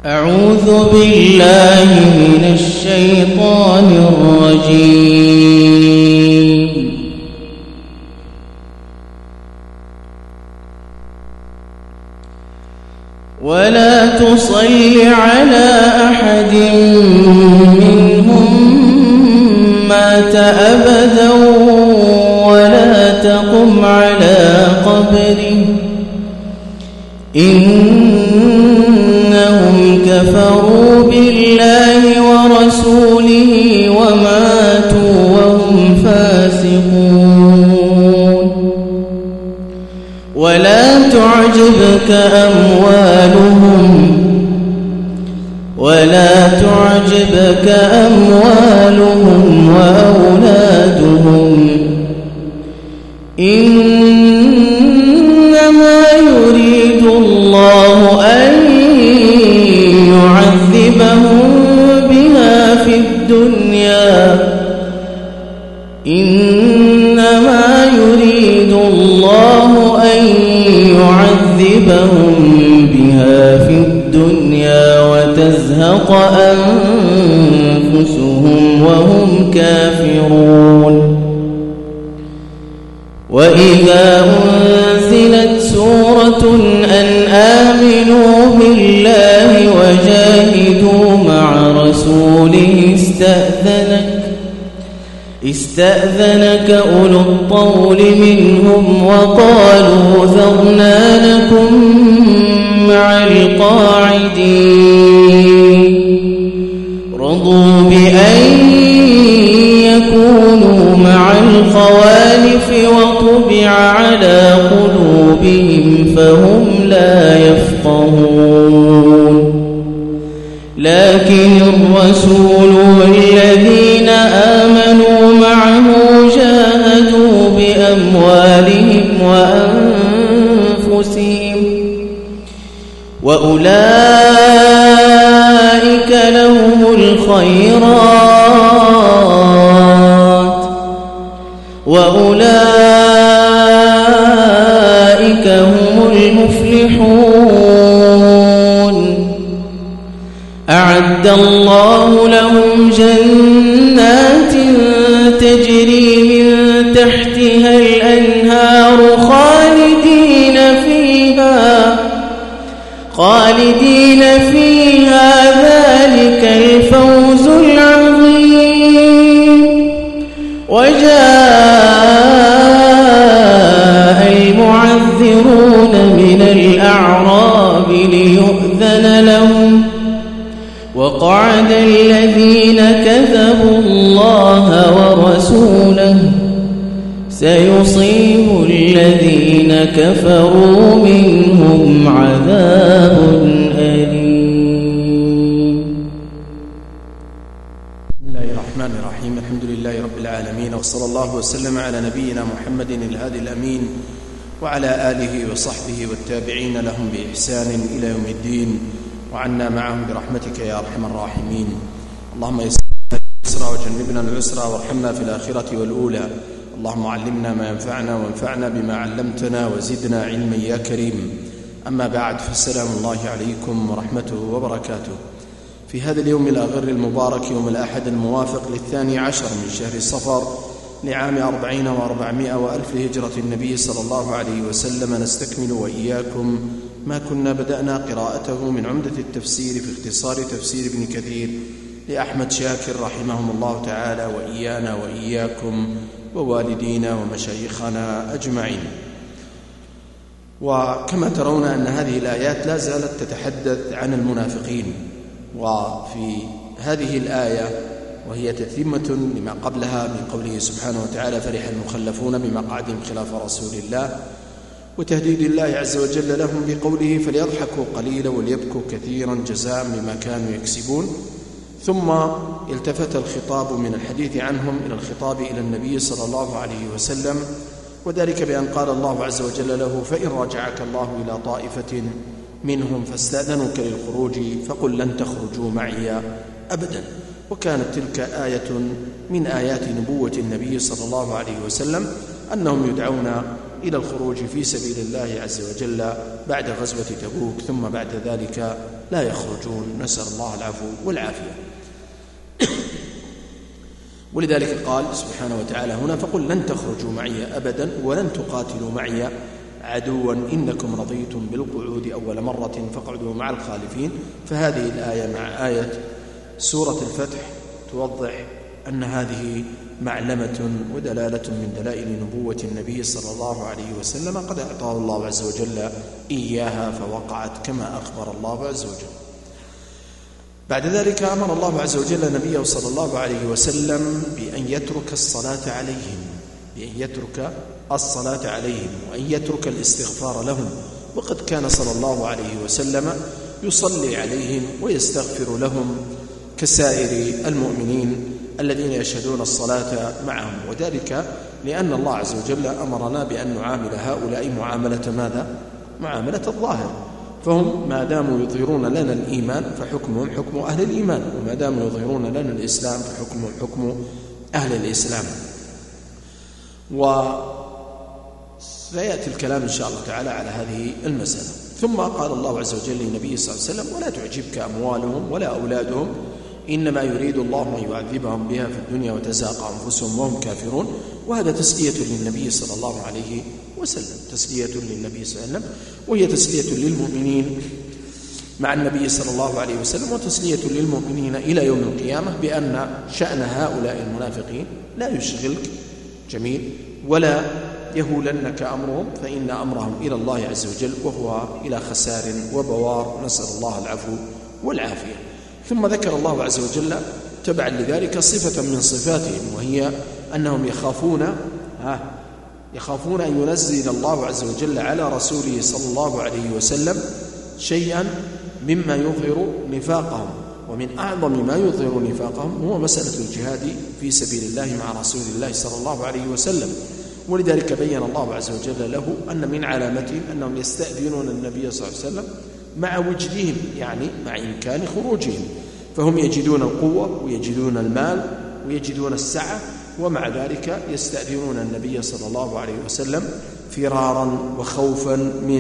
أعوذ بالله من الشيطان الرجيم. ولا تصل على أحد منهم مات أبدا ولا تقم على قبره إنهم كفروا بالله ورسوله وماتوا وهم فاسقون. ولا تعجبك أموالهم وأولادهم إنما يريد الله أن يعذبهم بها في الدنيا وتزهق أنفسهم وهم كافرون. وإذا أنزلت سورة أن آمنوا بالله وجاهدوا مع رسوله استأذنك أولو الطول منهم وقالوا ذرنا لكم مع القاعدين. رضوا بأن يكونوا مع الخوالف وطبع على قلوبهم فهم لا يفقهون. لكن الرسول والذين آمنوا معه جاهدوا بأموالهم وأنفسهم وأولئك لهم الخيرات وأولئك هم المفلحون. أعد الله لهم جنات تجري من تحتها الأنهار خالدين فيها ذلك الفوز العظيم. وجاء المعذرون من الأعراب ليؤذن لهم وقعد الذين كذبوا الله ورسوله سيصيب الذين كفروا منهم عذاب أليم. بسم الله الرحمن الرحيم. الحمد لله رب العالمين، وصلى الله وسلم على نبينا محمد الهادي الأمين وعلى آله وصحبه والتابعين لهم بإحسان إلى يوم الدين، وعنا معهم برحمتك يا أرحم الراحمين. اللهم يسر اليسر وجنبنا العسر وارحمنا في الآخرة والأولى. اللهم علمنا ما ينفعنا وانفعنا بما علمتنا وزدنا علما يا كريم. أما بعد، فالسلام الله عليكم ورحمته وبركاته. في هذا اليوم الأغر المبارك، يوم الأحد الموافق 12 من شهر صفر لعام 40 و400 وألف لهجرة النبي صلى الله عليه وسلم، نستكمل وإياكم ما كنا بدأنا قراءته من عمدة التفسير في اختصار تفسير ابن كثير لأحمد شاكر رحمهم الله تعالى، وإيانا وإياكم ووالدينا ومشايخنا أجمعين. وكما ترون أن هذه الآيات لا زالت تتحدث عن المنافقين، وفي هذه الآية وهي تتمة لما قبلها من قوله سبحانه وتعالى فرح المخلفون بمقعدهم خلاف رسول الله، وتهديد الله عز وجل لهم بقوله فليضحكوا قليلا وليبكوا كثيرا جزاء بما كانوا يكسبون. ثم التفت الخطاب من الحديث عنهم إلى الخطاب إلى النبي صلى الله عليه وسلم، وذلك بأن قال الله عز وجل له فإن رجعك الله إلى طائفة منهم فاستأذنوك للخروج فقل لن تخرجوا معي أبدا. وكانت تلك آية من آيات نبوة النبي صلى الله عليه وسلم، أنهم يدعون إلى الخروج في سبيل الله عز وجل بعد غزوة تبوك، ثم بعد ذلك لا يخرجون، نسأل الله العفو والعافية. ولذلك قال سبحانه وتعالى هنا: فقل لن تخرجوا معي أبدا ولن تقاتلوا معي عدوا إنكم رضيتم بالقعود أول مرة فاقعدوا مع الخالفين. فهذه الآية مع آية سورة الفتح توضح أن هذه معلمة ودلالة من دلائل نبوة النبي صلى الله عليه وسلم قد أعطاه الله عز وجل إياها فوقعت كما أخبر الله عز وجل. بعد ذلك أمر الله عز وجل نبيه صلى الله عليه وسلم بأن يترك الصلاة عليهم وأن يترك الاستغفار لهم، وقد كان صلى الله عليه وسلم يصلي عليهم ويستغفر لهم كسائر المؤمنين الذين يشهدون الصلاة معهم، وذلك لأن الله عز وجل أمرنا بأن نعامل هؤلاء معاملة ماذا؟ معاملة الظاهر، فهم ما داموا يظهرون لنا الإيمان فحكمهم حكم أهل الإيمان، وما داموا يظهرون لنا الإسلام فحكمهم حكم أهل الإسلام. وسيأتي الكلام إن شاء الله تعالى على هذه المسألة. ثم قال الله عز وجل للنبي صلى الله عليه وسلم: ولا تعجبك أموالهم ولا أولادهم إنما يريد الله أن يعذبهم بها في الدنيا وتزهق أنفسهم وهم كافرون. وهذا تسلية للنبي صلى الله عليه وسلم، تسلية للنبي صلى الله عليه وسلم، وهي تسلية للمؤمنين مع النبي صلى الله عليه وسلم، وتسلية للمؤمنين إلى يوم القيامة بأن شأن هؤلاء المنافقين لا يشغلك جميل ولا يهولنك أمرهم، فإن أمرهم إلى الله عز وجل وهو إلى خسار وبوار، نسأل الله العفو والعافية. ثم ذكر الله عز وجل تبعا لذلك صفة من صفاتهم، وهي أنهم يخافون أن ينزل الله عز وجل على رسوله صلى الله عليه وسلم شيئا مما يظهر نفاقهم، ومن أعظم ما يظهر نفاقهم هو مسألة الجهاد في سبيل الله مع رسول الله صلى الله عليه وسلم. ولذلك بين الله عز وجل له أن من علامتهم أنهم يستأذنون النبي صلى الله عليه وسلم مع وجدهم، يعني مع إمكان خروجهم، فهم يجدون القوة ويجدون المال ويجدون السعة، ومع ذلك يستأذنون النبي صلى الله عليه وسلم فرارا وخوفا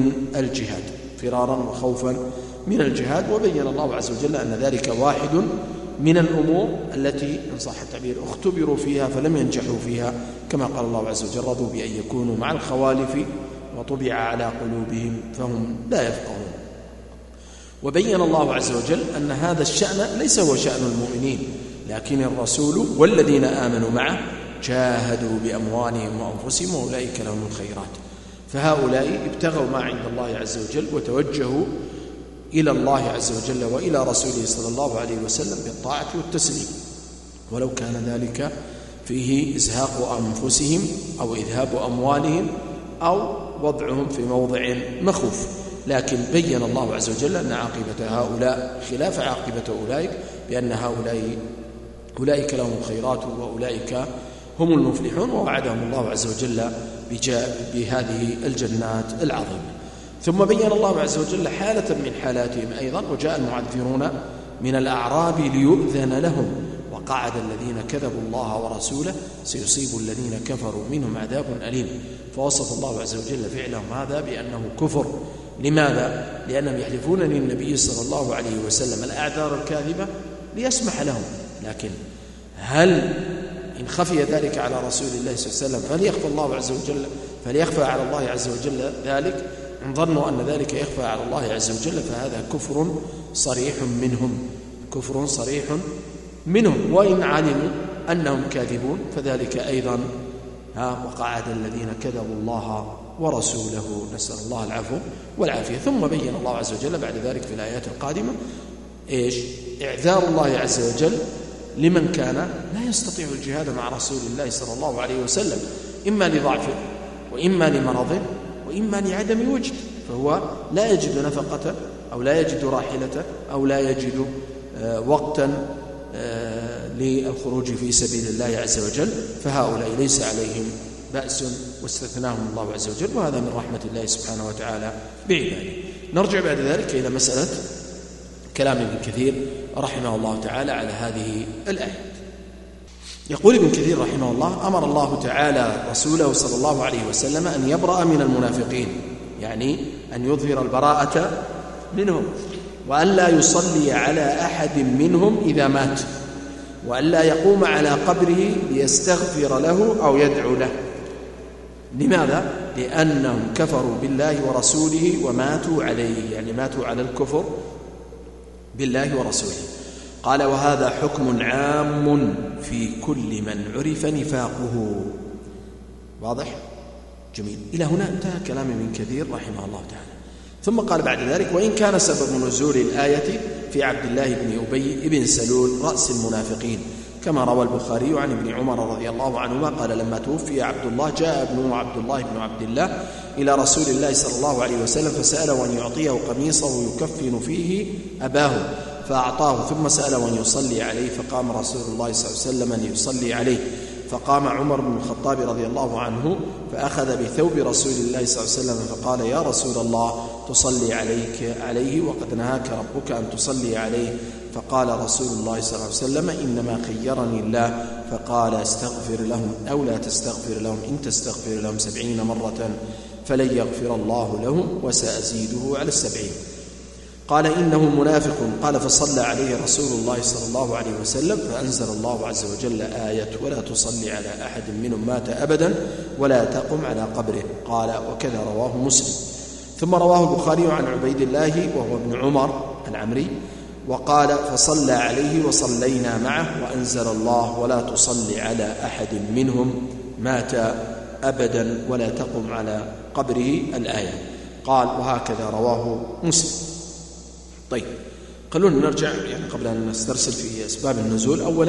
من الجهاد. وبين الله عز وجل أن ذلك واحد من الأمور التي إن صح التعبير اختبروا فيها فلم ينجحوا فيها، كما قال الله عز وجل: رضوا بأن يكونوا مع الخوالف وطبع على قلوبهم فهم لا يفقهون. وبين الله عز وجل أن هذا الشأن ليس هو شأن المؤمنين، لكن الرسول والذين آمنوا معه جاهدوا بأموالهم وأنفسهم وأولئك لهم الخيرات. فهؤلاء ابتغوا ما عند الله عز وجل وتوجهوا إلى الله عز وجل وإلى رسوله صلى الله عليه وسلم بالطاعة والتسليم، ولو كان ذلك فيه إزهاق أنفسهم أو إذهاب أموالهم أو وضعهم في موضع مخوف. لكن بين الله عز وجل أن عاقبة هؤلاء خلاف عاقبة أولئك، بأن أولئك لهم الخيرات وأولئك هم المفلحون، ووعدهم الله عز وجل بهذه الجنات العظيمة. ثم بين الله عز وجل حالة من حالاتهم أيضا: وجاء المعذرون من الأعراب ليؤذن لهم وقعد الذين كذبوا الله ورسوله سيصيب الذين كفروا منهم عذاب أليم. فوصف الله عز وجل فعلهم هذا بأنه كفر. لماذا؟ لأنهم يحلفون للنبي صلى الله عليه وسلم الأعذار الكاذبة ليسمح لهم، لكن هل إن خفي ذلك على رسول الله صلى الله عليه وسلم فليخفى على الله عز وجل ذلك؟ إن ظنوا أن ذلك يخفى على الله عز وجل فهذا كفر صريح منهم، وإن علموا أنهم كاذبون فذلك أيضا وقعد الذين كذبوا الله ورسوله، نسأل الله العفو والعافية. ثم بين الله عز وجل بعد ذلك في الآيات القادمة إعذار الله عز وجل لمن كان لا يستطيع الجهاد مع رسول الله صلى الله عليه وسلم، إما لضعف وإما لمرض وإما لعدم وجد، فهو لا يجد نفقة أو لا يجد راحلة أو لا يجد وقتا للخروج في سبيل الله عز وجل، فهؤلاء ليس عليهم بأس واستثناهم الله عز وجل، وهذا من رحمة الله سبحانه وتعالى بعباده. نرجع بعد ذلك إلى مسألة كلام ابن كثير رحمه الله تعالى على هذه الآية. يقول ابن كثير رحمه الله: أمر الله تعالى رسوله صلى الله عليه وسلم أن يبرأ من المنافقين، يعني أن يظهر البراءة منهم، وأن لا يصلي على أحد منهم إذا مات، وأن لا يقوم على قبره ليستغفر له أو يدعو له. لماذا؟ لأنهم كفروا بالله ورسوله وماتوا عليه، يعني ماتوا على الكفر بالله ورسوله. قال: وهذا حكم عام في كل من عرف نفاقه. واضح؟ جميل. إلى هنا انتهى كلام ابن كثير رحمه الله تعالى. ثم قال بعد ذلك: وإن كان سبب نزول الآية في عبد الله بن أبي بن سلول رأس المنافقين، كما روى البخاري عن ابن عمر رضي الله عنهما قال: لما توفي عبد الله جاء ابنه عبد الله بن عبد الله إلى رسول الله صلى الله عليه وسلم فسأله أن يعطيه قميصه يكفن فيه أباه، فأعطاه، ثم سأله أن يصلي عليه، فقام رسول الله صلى الله عليه وسلم أن يصلي عليه، فقام عمر بن الخطاب رضي الله عنه فأخذ بثوب رسول الله صلى الله عليه وسلم فقال: يا رسول الله، تصلي عليه وقد نهاك ربك أن تصلي عليه. فقال رسول الله صلى الله عليه وسلم: إنما خيرني الله، فقال: استغفر لهم أو لا تستغفر لهم، إن تستغفر لهم 70 مرة فلن يغفر الله لهم وسأزيده على 70. قال: إنه منافق. قال: فصلى عليه رسول الله صلى الله عليه وسلم، فأنزل الله عز وجل آية: ولا تصلي على أحد منهم مات أبدا ولا تقم على قبره. قال: وكذا رواه مسلم. ثم رواه البخاري عن عبيد الله وهو ابن عمر العمري وقال: فصلى عليه وصلينا معه، وأنزل الله: ولا تصلي على أحد منهم مات أبدا ولا تقم على قبره الآية. قال: وهكذا رواه مسلم. طيب، خلونا نرجع يعني قبل أن نسترسل في أسباب النزول. أولا،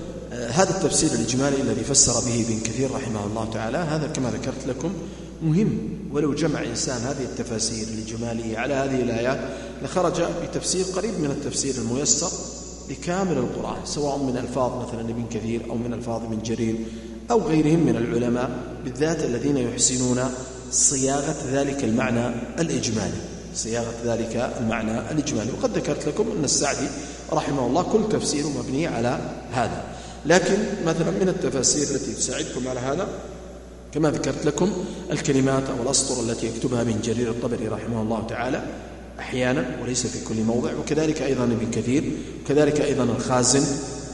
هذا التفسير الإجمالي الذي فسر به ابن كثير رحمه الله تعالى، هذا كما ذكرت لكم مهم، ولو جمع إنسان هذه التفاسير الإجمالية على هذه الآيات لخرج بتفسير قريب من التفسير الميسر لكامل القرآن، سواء من ألفاظ مثلا ابن كثير أو من ألفاظ ابن جرير أو غيرهم من العلماء، بالذات الذين يحسنون صياغة ذلك المعنى الإجمالي، صياغة ذلك المعنى الإجمالي. وقد ذكرت لكم أن السعدي رحمه الله كل تفسيره مبني على هذا. لكن مثلا من التفاسير التي تساعدكم على هذا كما ذكرت لكم الكلمات أو الأسطر التي يكتبها ابن جرير الطبري رحمه الله تعالى أحيانا وليس في كل موضع، وكذلك أيضا ابن كثير، وكذلك أيضا الخازن،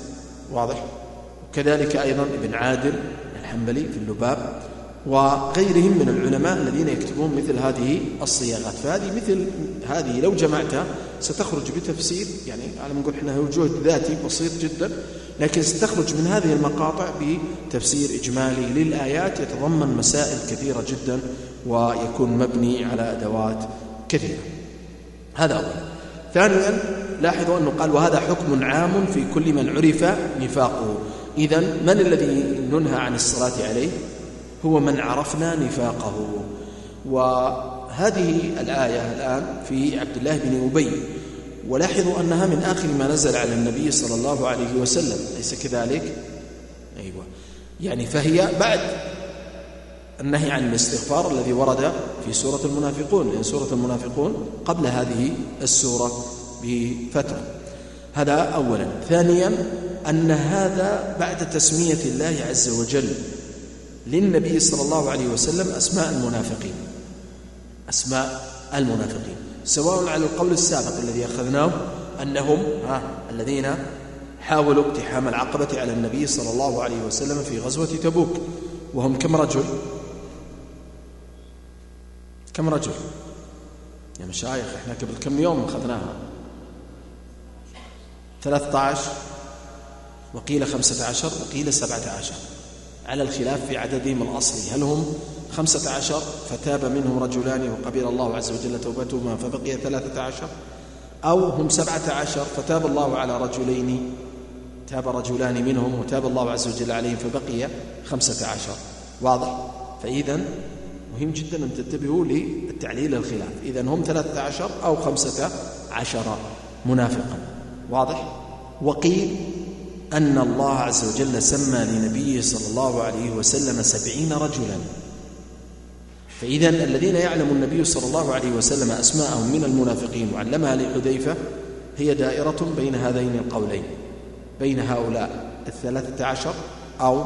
واضح، وكذلك أيضا ابن عادل الحنبلي في اللباب، وغيرهم من العلماء الذين يكتبون مثل هذه الصياغات. فهذه مثل هذه لو جمعتها ستخرج بتفسير، يعني على ما نقول احنا هو جهد ذاتي بسيط جدا، لكن ستخرج من هذه المقاطع بتفسير إجمالي للآيات يتضمن مسائل كثيرة جدا ويكون مبني على أدوات كثيرة. هذا أولا. ثانيا، لاحظوا أنه قال: وهذا حكم عام في كل من عرف نفاقه. إذن من الذي ننهى عن الصلاة عليه؟ هو من عرفنا نفاقه. وهذه الآية الآن في عبد الله بن أبي، ولاحظوا أنها من آخر ما نزل على النبي صلى الله عليه وسلم، أليس كذلك؟ أيوة، يعني فهي بعد النهي عن الاستغفار الذي ورد في سورة المنافقون، لأن سورة المنافقون قبل هذه السورة بفترة. هذا أولا. ثانيا، أن هذا بعد تسمية الله عز وجل للنبي صلى الله عليه وسلم أسماء المنافقين، أسماء المنافقين، سواء على القول السابق الذي أخذناه أنهم الذين حاولوا اقتحام العقبة على النبي صلى الله عليه وسلم في غزوة تبوك، وهم كم رجل؟ كم رجل يا مشايخ؟ احنا قبل كم يوم أخذناها 13 وقيل 15 وقيل 17 على الخلاف في عددهم الأصلي. هل هم 15 فتاب منهم رجلان وقبل الله عز وجل توبتهما فبقي 13، أو هم 17 فتاب الله على رجلين، تاب رجلان منهم وتاب الله عز وجل عليهم فبقي 15؟ واضح؟ فإذا مهم جدا أن تنتبهوا للتعليل الخلاف. إذن هم 13 أو 15 منافقا. واضح؟ وقيل أن الله عز وجل سمى لنبيه صلى الله عليه وسلم 70 رجلا. فإذا الذين يعلم النبي صلى الله عليه وسلم أسماءهم من المنافقين وعلمها لحذيفة هي دائرة بين هذين القولين، بين هؤلاء 13 أو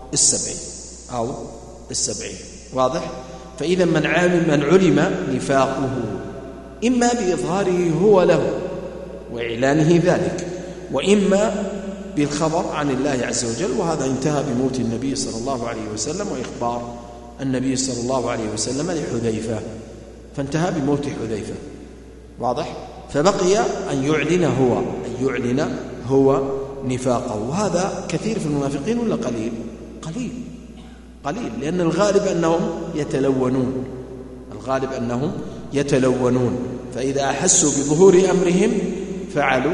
70. واضح؟ فإذا من علم نفاقه إما بإظهاره هو له وإعلانه ذلك، وإما بالخبر عن الله عز وجل، وهذا انتهى بموت النبي صلى الله عليه وسلم وإخبار النبي صلى الله عليه وسلم لحذيفة، فانتهى بموت حذيفة. واضح؟ فبقي أن يعلن هو نفاقه، وهذا كثير في المنافقين ولا قليل؟ قليل، لأن الغالب أنهم يتلونون، فإذا أحسوا بظهور أمرهم فعلوا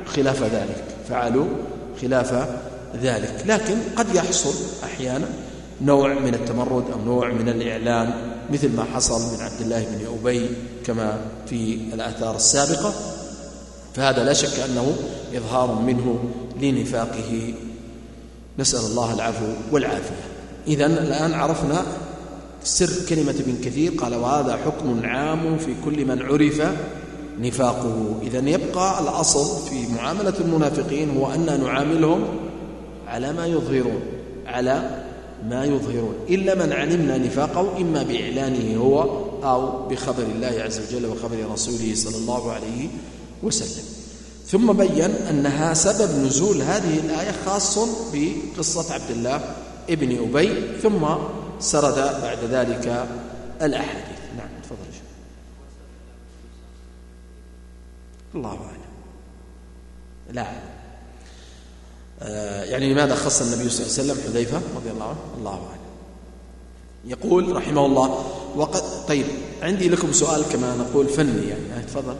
خلاف ذلك. لكن قد يحصل أحيانا نوع من التمرد أو نوع من الإعلان، مثل ما حصل من عبد الله بن أبي كما في الآثار السابقة، فهذا لا شك أنه إظهار منه لنفاقه، نسأل الله العفو والعافية. إذن الآن عرفنا سر كلمة ابن كثير، قال وهذا حكم عام في كل من عرف نفاقه. إذن يبقى الأصل في معاملة المنافقين هو أن نعاملهم على ما يظهرون إلا من علمنا نفاقه إما بإعلانه هو أو بخبر الله عز وجل وخبر رسوله صلى الله عليه وسلم. ثم بيّن أنها سبب نزول هذه الآية خاص بقصة عبد الله ابن أبي، ثم سرد بعد ذلك الأحاديث. نعم تفضل. الله أعلم. لا يعني لماذا خص النبي صلى الله عليه وسلم حذيفة رضي الله عنه؟ الله أعلم. يقول رحمه الله طيب عندي لكم سؤال كما نقول فني يعني، تفضل.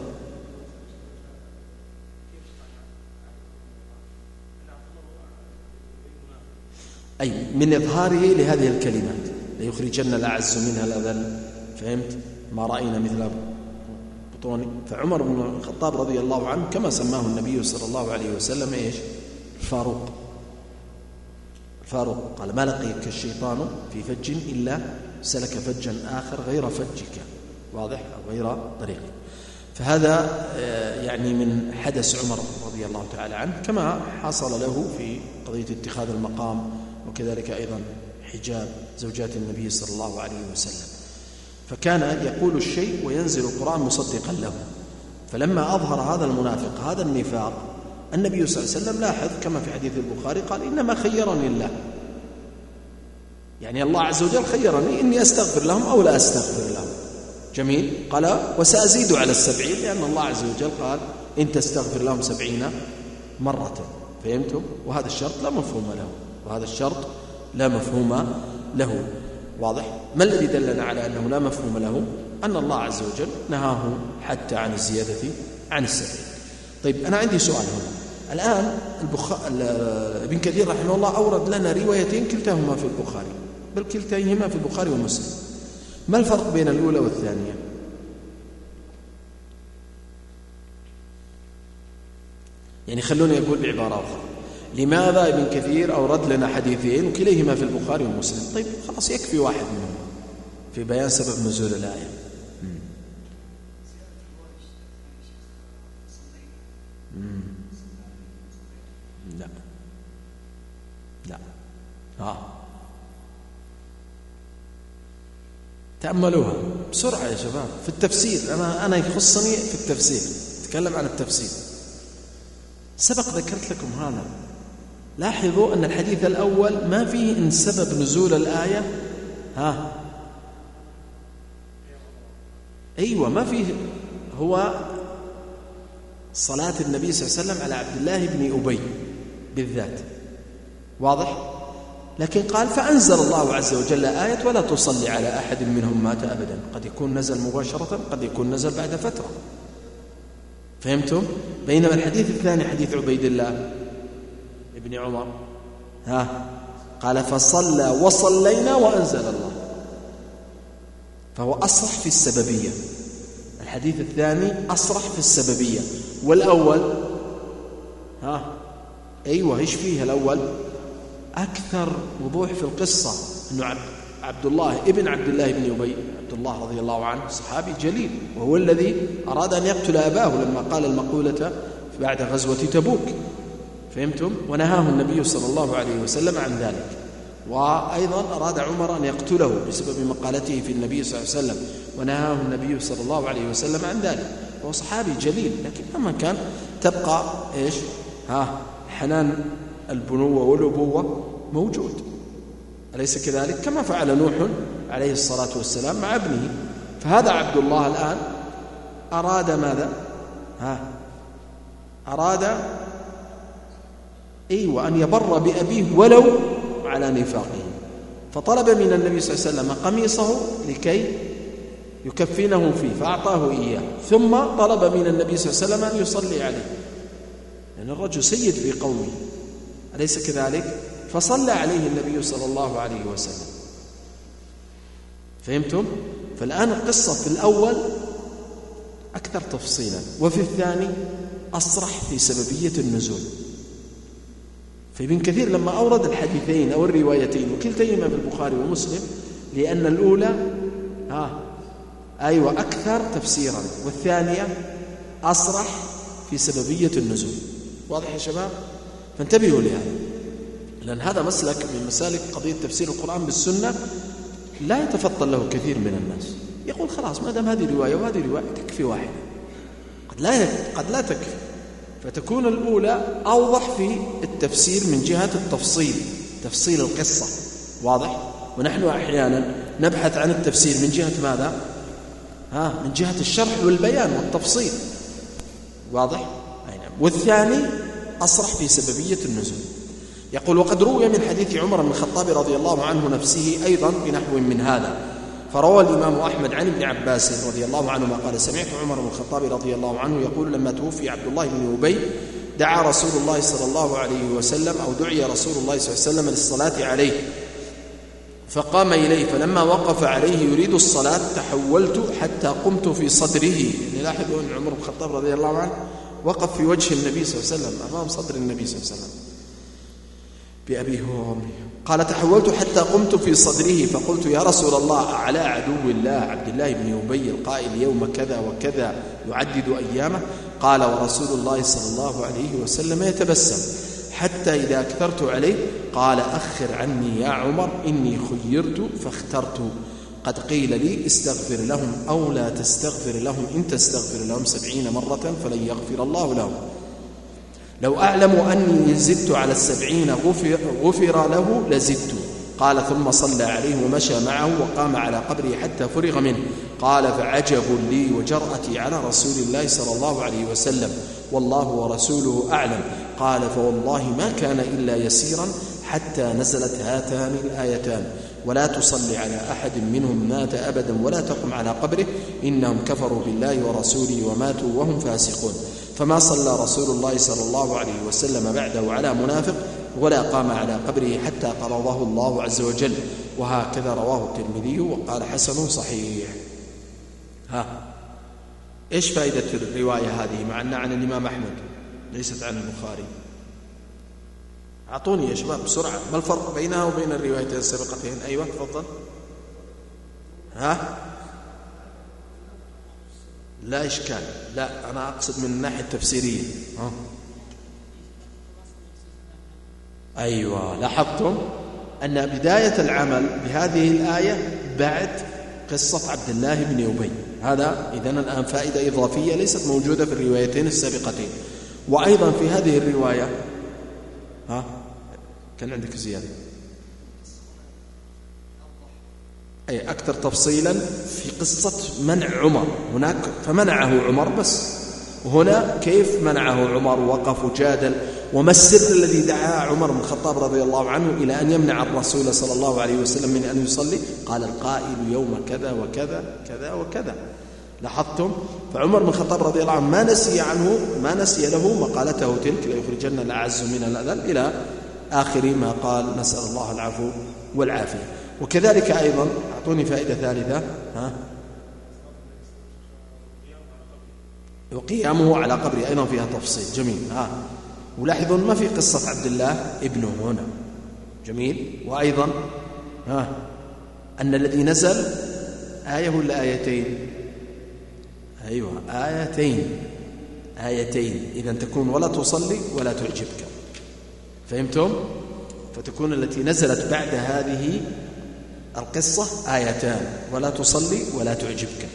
أي من إظهاره لهذه الكلمات ليخرجن الأعز منها الأذل، فهمت؟ ما رأينا مثل بطوني. فعمر بن الخطاب رضي الله عنه كما سماه النبي صلى الله عليه وسلم إيش؟ الفاروق. قال ما لقيك الشيطان في فج إلا سلك فجا آخر غير فجك. واضح؟ أو غير طريق. فهذا يعني من حدث عمر رضي الله تعالى عنه، كما حصل له في قضية اتخاذ المقام، وكذلك أيضا حجاب زوجات النبي صلى الله عليه وسلم. فكان يقول الشيء وينزل القرآن مصدقا له. فلما أظهر هذا المنافق هذا النفاق، النبي صلى الله عليه وسلم لاحظ كما في حديث البخاري قال إنما خيرني الله، يعني الله عز وجل خيرني إني أستغفر لهم أو لا أستغفر لهم. جميل. قال وسأزيد على 70، لأن الله عز وجل قال إن تستغفر لهم 70 مرة. فهمتم؟ وهذا الشرط لا مفهوم له. واضح؟ ما الذي دلنا على أنه لا مفهوم له؟ أن الله عز وجل نهاه حتى عن الزيادة عن 70. طيب أنا عندي سؤال هنا الآن. ابن كثير رحمه الله أورد لنا روايتين كلتاهما في البخاري، بل كلتاهما في البخاري ومسلم. ما الفرق بين الأولى والثانية؟ يعني خلوني أقول بعبارة أخرى، لماذا ابن كثير أورد لنا حديثين وكليهما في البخاري ومسلم؟ طيب خلاص يكفي واحد منهم في بيان سبب نزول الآية. لا تأملوها بسرعة يا شباب في التفسير. أنا يخصني في التفسير، أتكلم عن التفسير. سبق ذكرت لكم هذا. لاحظوا أن الحديث الأول ما فيه إن سبب نزول الآية أيوة ما فيه، هو صلاة النبي صلى الله عليه وسلم على عبد الله بن أبي بالذات. واضح؟ لكن قال فأنزل الله عز وجل آية ولا تصلي على أحد منهم مات أبدا. قد يكون نزل مباشرة، قد يكون نزل بعد فترة. فهمتم؟ بينما الحديث الثاني حديث عبيد الله ابن عمر قال فصلى وصلينا وأنزل الله، فهو أصرح في السببية. الحديث الثاني أصرح في السببية، والأول أيوة إيش فيه الأول؟ أكثر وضوح في القصة، أنه عبد الله ابن عبد الله بن أبي، عبد الله رضي الله عنه صحابي جليل، وهو الذي أراد أن يقتل أباه لما قال المقولة بعد غزوة تبوك. فهمتم؟ ونهاه النبي صلى الله عليه وسلم عن ذلك. وأيضا أراد عمر أن يقتله بسبب مقالته في النبي صلى الله عليه وسلم، ونهاه النبي صلى الله عليه وسلم عن ذلك. هو صحابي جليل، لكن مهما كان تبقى إيش؟ حنان البنوة والأبوة موجود، أليس كذلك؟ كما فعل نوح عليه الصلاة والسلام مع ابنه. فهذا عبد الله الآن أراد ماذا؟ أراد أن يبر بأبيه ولو على نفاقه، فطلب من النبي صلى الله عليه وسلم قميصه لكي يكفنه فيه، فأعطاه إياه، ثم طلب من النبي صلى الله عليه وسلم أن يصلي عليه، لأن الرجل سيد في قومه، أليس كذلك؟ فصلى عليه النبي صلى الله عليه وسلم. فهمتم؟ فالآن القصة في الأول أكثر تفصيلا، وفي الثاني أصرح في سببية النزول. فابن كثير لما أورد الحديثين أو الروايتين وكلتيهما في البخاري ومسلم، لأن الأولى أكثر تفسيرا، والثانية أصرح في سببية النزول. واضح يا شباب؟ فانتبهوا لهذا، لأن هذا مسلك من مسالك قضية تفسير القرآن بالسنة لا يتفضل له كثير من الناس. يقول خلاص ما دام هذه رواية وهذه رواية تكفي واحدة، قد لا تكفي، فتكون الأولى أوضح في التفسير من جهة التفصيل، تفصيل القصة. واضح؟ ونحن أحيانا نبحث عن التفسير من جهة ماذا؟ من جهة الشرح والبيان والتفصيل. واضح؟ والثاني أصرح في سببية النزول. يقول وقد روي من حديث عمر بن الخطاب رضي الله عنه نفسه أيضا بنحو من هذا. فروى الإمام أحمد عن ابن عباس رضي الله عنهما قال سمعت عمر بن الخطاب رضي الله عنه يقول لما توفي عبد الله بن أبي دعا رسول الله صلى الله عليه وسلم أو دعي رسول الله صلى الله عليه وسلم للصلاة عليه، فقام إليه، فلما وقف عليه يريد الصلاة تحولت حتى قمت في صدره. نلاحظ أن عمر بن الخطاب رضي الله عنه وقف في وجه النبي صلى الله عليه وسلم أمام صدر النبي صلى الله عليه وسلم بأبيه وأمه. قال تحولت حتى قمت في صدره فقلت يا رسول الله على عدو الله عبد الله بن أبي القائل يوم كذا وكذا يعدد أيامه؟ قال ورسول الله صلى الله عليه وسلم يتبسم حتى إذا أكثرت عليه قال أخر عني يا عمر إني خيرت فاخترت، قد قيل لي استغفر لهم أو لا تستغفر لهم، إن تستغفر لهم 70 مرة فلن يغفر الله لهم، لو أعلم أني زدت على 70 غفر له لزدت. قال ثم صلى عليه ومشى معه وقام على قبره حتى فرغ منه. قال فعجب لي وجرأتي على رسول الله صلى الله عليه وسلم والله ورسوله أعلم. قال فوالله ما كان إلا يسيرا حتى نزلت هاتان الآيتان ولا تصلي على أحد منهم مات أبدا ولا تقم على قبره إنهم كفروا بالله ورسوله وماتوا وهم فاسقون. فما صلى رسول الله صلى الله عليه وسلم بعده على منافق ولا قام على قبره حتى قبضه الله عز وجل. وهكذا رواه الترمذي وقال حسن صحيح. إيش فائدة الرواية هذه مع أنها عن الإمام أحمد ليست عن البخاري؟ أعطوني يا شباب بسرعة ما الفرق بينها وبين الروايتين السابقتين؟ أيوة تفضل. لا إشكال، لا أنا أقصد من الناحية التفسيرية. أيوة لاحظتم أن بداية العمل بهذه الآية بعد قصة عبد الله بن أبي. هذا إذن الآن فائدة إضافية ليست موجودة في الروايتين السابقتين. وأيضا في هذه الرواية كان عندك زيادة أي أكثر تفصيلا في قصة منع عمر. هناك فمنعه عمر بس، وهنا كيف منعه عمر ووقف وجادل، وما السر الذي دعا عمر بن الخطاب رضي الله عنه إلى أن يمنع الرسول صلى الله عليه وسلم من أن يصلي؟ قال القائل يوم كذا وكذا كذا وكذا. لاحظتم؟ فعمر بن الخطاب رضي الله عنه ما نسي له مقالته تلك ليخرجن الأعز من الأذل إلى آخر ما قال، نسأل الله العفو والعافية. وكذلك أيضا أعطوني فائدة ثالثة. وقيامه على قبره أيضا فيها تفصيل جميل. ولاحظوا ما في قصة عبد الله ابنه هنا جميل. وأيضا أن الذي نزل آية ولا آيتين؟ أيوة آيتين. إذن تكون ولا تصلي ولا تعجبك. فهمتم؟ فتكون التي نزلت بعد هذه القصة آيتان: ولا تصلي ولا تعجبك.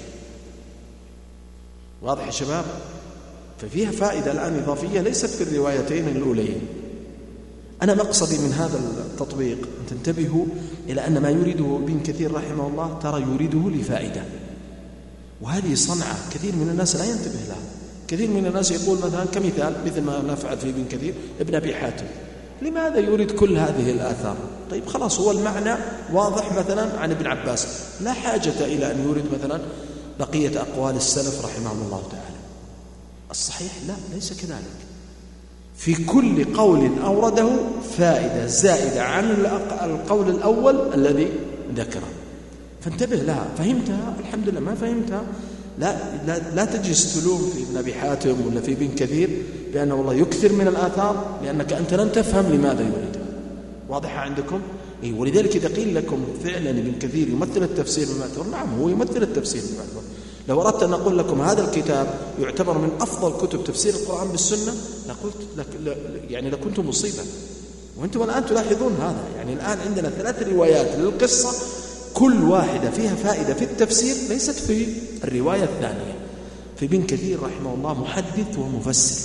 واضح يا شباب؟ ففيها فائدة الآن إضافية ليست في الروايتين الأولين. أنا مقصدي من هذا التطبيق أن تنتبهوا إلى أن ما يريده ابن كثير رحمه الله ترى يريده لفائدة، وهذه صنعة كثير من الناس لا ينتبه لها. كثير من الناس يقول مثلا كمثال مثل ما نفعل في ابن كثير ابن أبي حاتم، لماذا يريد كل هذه الآثار؟ طيب خلاص هو المعنى واضح مثلا عن ابن عباس، لا حاجة إلى أن يريد مثلا بقية أقوال السلف رحمهم الله تعالى. الصحيح لا، ليس كذلك. في كل قول أورده فائدة زائدة عن القول الأول الذي ذكره، فانتبه لها. فهمتها الحمد لله، ما فهمتها لا تجلس تلوم في ابن أبي حاتم ولا في ابن كثير بأنه والله يكثر من الآثار، لأنك أنت لن تفهم لماذا يريدها. واضحة عندكم؟ ولذلك إذا قيل لكم فعلا ابن كثير يمثل التفسير بالمأثور، نعم هو يمثل التفسير بالمأثور. لو أردت أن أقول لكم هذا الكتاب يعتبر من أفضل كتب تفسير القرآن بالسنة لقلت يعني لكنت مصيبة. وأنتم الآن تلاحظون هذا. يعني الآن عندنا 3 روايات للقصة، كل واحدة فيها فائدة في التفسير ليست في الرواية الثانية. في ابن كثير رحمه الله محدث ومفسر،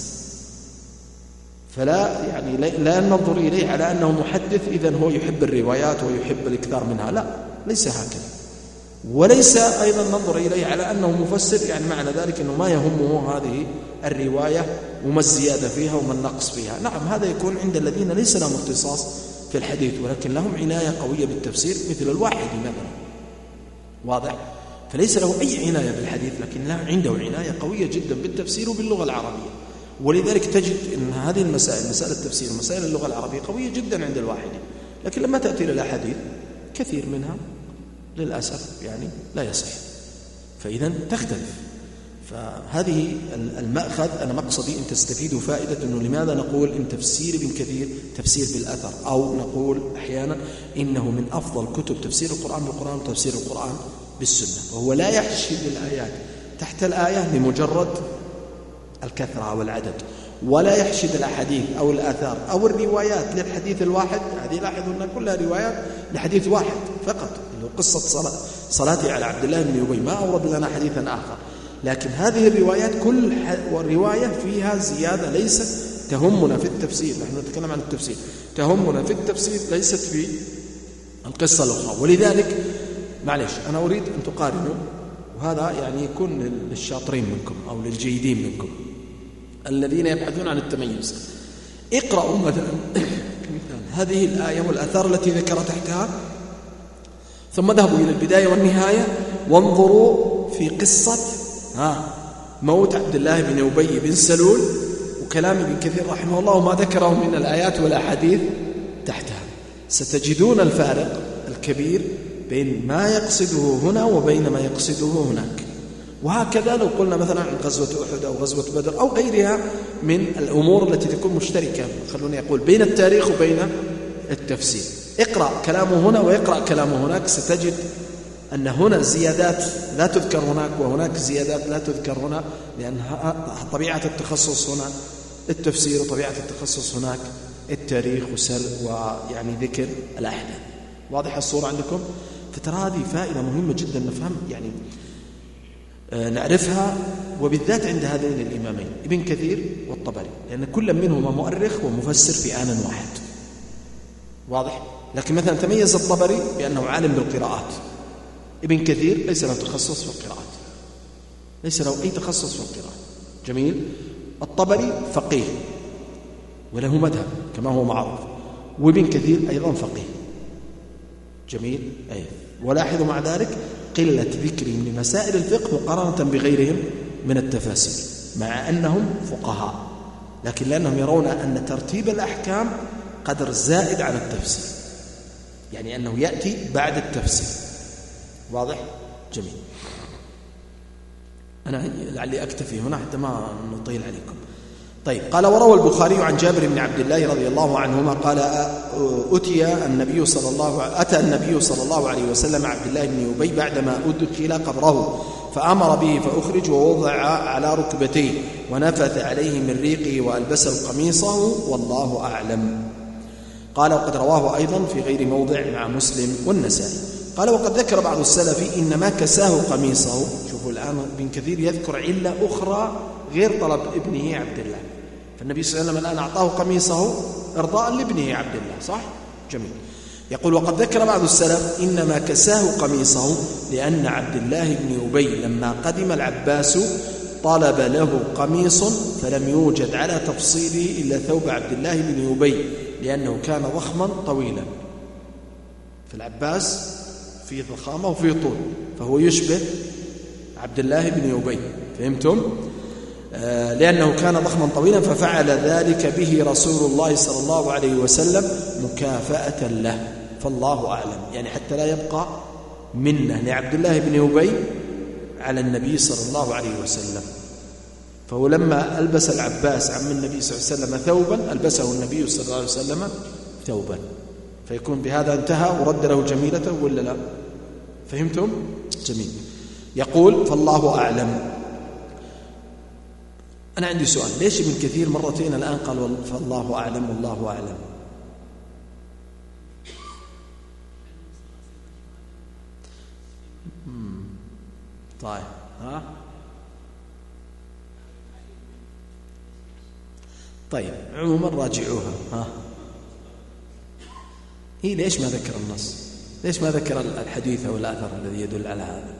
فلا يعني لا ننظر إليه على أنه محدث إذن هو يحب الروايات ويحب الإكثار منها، لا، ليس هكذا. وليس أيضا ننظر إليه على أنه مفسر، يعني معنى ذلك أنه ما يهمه هذه الرواية وما الزيادة فيها وما النقص فيها. نعم هذا يكون عند الذين ليس لهم اختصاص في الحديث ولكن لهم عناية قوية بالتفسير مثل الواحدي مثلا. واضح؟ فليس له أي عناية بالحديث لكن له عنده عناية قوية جدا بالتفسير وباللغة العربية. ولذلك تجد أن هذه المسائل، مسائل التفسير ومسائل اللغة العربية قوية جدا عند الواحدي، لكن لما تأتي للأحاديث كثير منها للأسف يعني لا يصح، فإذا تختلف. فهذه المأخذ أنا مقصدي أن تستفيدوا فائدة أنه لماذا نقول إن تفسير ابن كثير تفسير بالأثر، أو نقول أحيانا إنه من أفضل كتب تفسير القرآن بالقرآن وتفسير القرآن بالسنة. وهو لا يحشد الآيات تحت الآية لمجرد الكثرة أو العدد، ولا يحشد الأحاديث أو الآثار أو الروايات للحديث الواحد. هذه لاحظوا أن كلها روايات لحديث واحد فقط، اللي هو قصة صلاتي على عبد الله بن أبي، ما أورد لنا حديثا آخر. لكن هذه الروايات كل رواية فيها زيادة ليست تهمنا في التفسير، نحن نتكلم عن التفسير، تهمنا في التفسير ليست في القصة الأخرى. ولذلك معلش أنا أريد أن تقارنوا، وهذا يعني يكون للشاطرين منكم أو للجيدين منكم الذين يبحثون عن التميز. اقرأوا مثلا هذه الآية والآثار التي ذكر تحتها، ثم ذهبوا إلى البداية والنهاية وانظروا في قصة موت عبد الله بن أبي بن سلول وكلام ابن كثير رحمه الله وما ذكره من الآيات والأحاديث تحتها، ستجدون الفارق الكبير بين ما يقصده هنا وبين ما يقصده هناك. وهكذا لو قلنا مثلا عن غزوة أحد أو غزوة بدر أو غيرها من الأمور التي تكون مشتركة، خلوني أقول، بين التاريخ وبين التفسير. اقرأ كلامه هنا واقرأ كلامه هناك، ستجد أن هنا زيادات لا تذكر هناك وهناك زيادات لا تذكر هنا، لأن طبيعة التخصص هنا التفسير وطبيعة التخصص هناك التاريخ ويعني ذكر الأحداث. واضح الصورة عندكم؟ فترى هذه فائدة مهمة جدا نفهم، يعني نعرفها، وبالذات عند هذين الإمامين ابن كثير والطبري، لأن كل منهما مؤرخ ومفسر في آن واحد. واضح؟ لكن مثلا تميز الطبري بأنه عالم بالقراءات، ابن كثير ليس له تخصص في القراءات، ليس له أي تخصص في القراءات. جميل. الطبري فقيه وله مذهب كما هو معروف، وابن كثير أيضا فقيه. جميل. ولاحظوا مع ذلك قلة ذكرهم لمسائل الفقه مقارنة بغيرهم من التفاسير، مع أنهم فقهاء، لكن لأنهم يرون أن ترتيب الأحكام قدر زائد على التفسير، يعني أنه يأتي بعد التفسير. واضح؟ جميل. أنا لعلي أكتفي هنا حتى ما نطيل عليكم. طيب، قال وروى البخاري عن جابر بن عبد الله رضي الله عنهما قال أتى النبي صلى الله عليه وسلم عبد الله بن أبي بعدما أدخل قبره فأمر به فأخرج ووضع على ركبتيه ونفث عليه من ريقه وألبسه قميصه والله أعلم. قال وقد رواه أيضا في غير موضع مع مسلم والنسائي. قال وقد ذكر بعض السلف إنما كساه قميصه. شوفوا الآن ابن كثير يذكر علة أخرى غير طلب ابنه عبد الله. فالنبي صلى الله عليه وسلم الآن أعطاه قميصه إرضاء لابنه عبد الله، صح؟ جميل. يقول وقد ذكر بعض السلف إنما كساه قميصه لأن عبد الله بن أبي لما قدم العباس طلب له قميص فلم يوجد على تفصيله إلا ثوب عبد الله بن أبي لأنه كان ضخما طويلا. فالعباس فيه ضخامة وفيه طول، فهو يشبه عبد الله بن أبي، فهمتم؟ لأنه كان ضخما طويلا ففعل ذلك به رسول الله صلى الله عليه وسلم مكافأة له، فالله أعلم. يعني حتى لا يبقى منة لعبد الله بن أبي على النبي صلى الله عليه وسلم. فهو لما ألبس العباس عم النبي صلى الله عليه وسلم ثوبا ألبسه النبي صلى الله عليه وسلم ثوبا، فيكون بهذا انتهى ورد له جميلته ولا لا؟ فهمتم؟ جميل. يقول فالله أعلم. أنا عندي سؤال، ليش ابن كثير مرتين الآن قال فالله أعلم والله أعلم؟ طيب طيب عموما راجعوها. ليش ما ذكر النص؟ ليش ما ذكر الحديث أو الأثر الذي يدل على هذا؟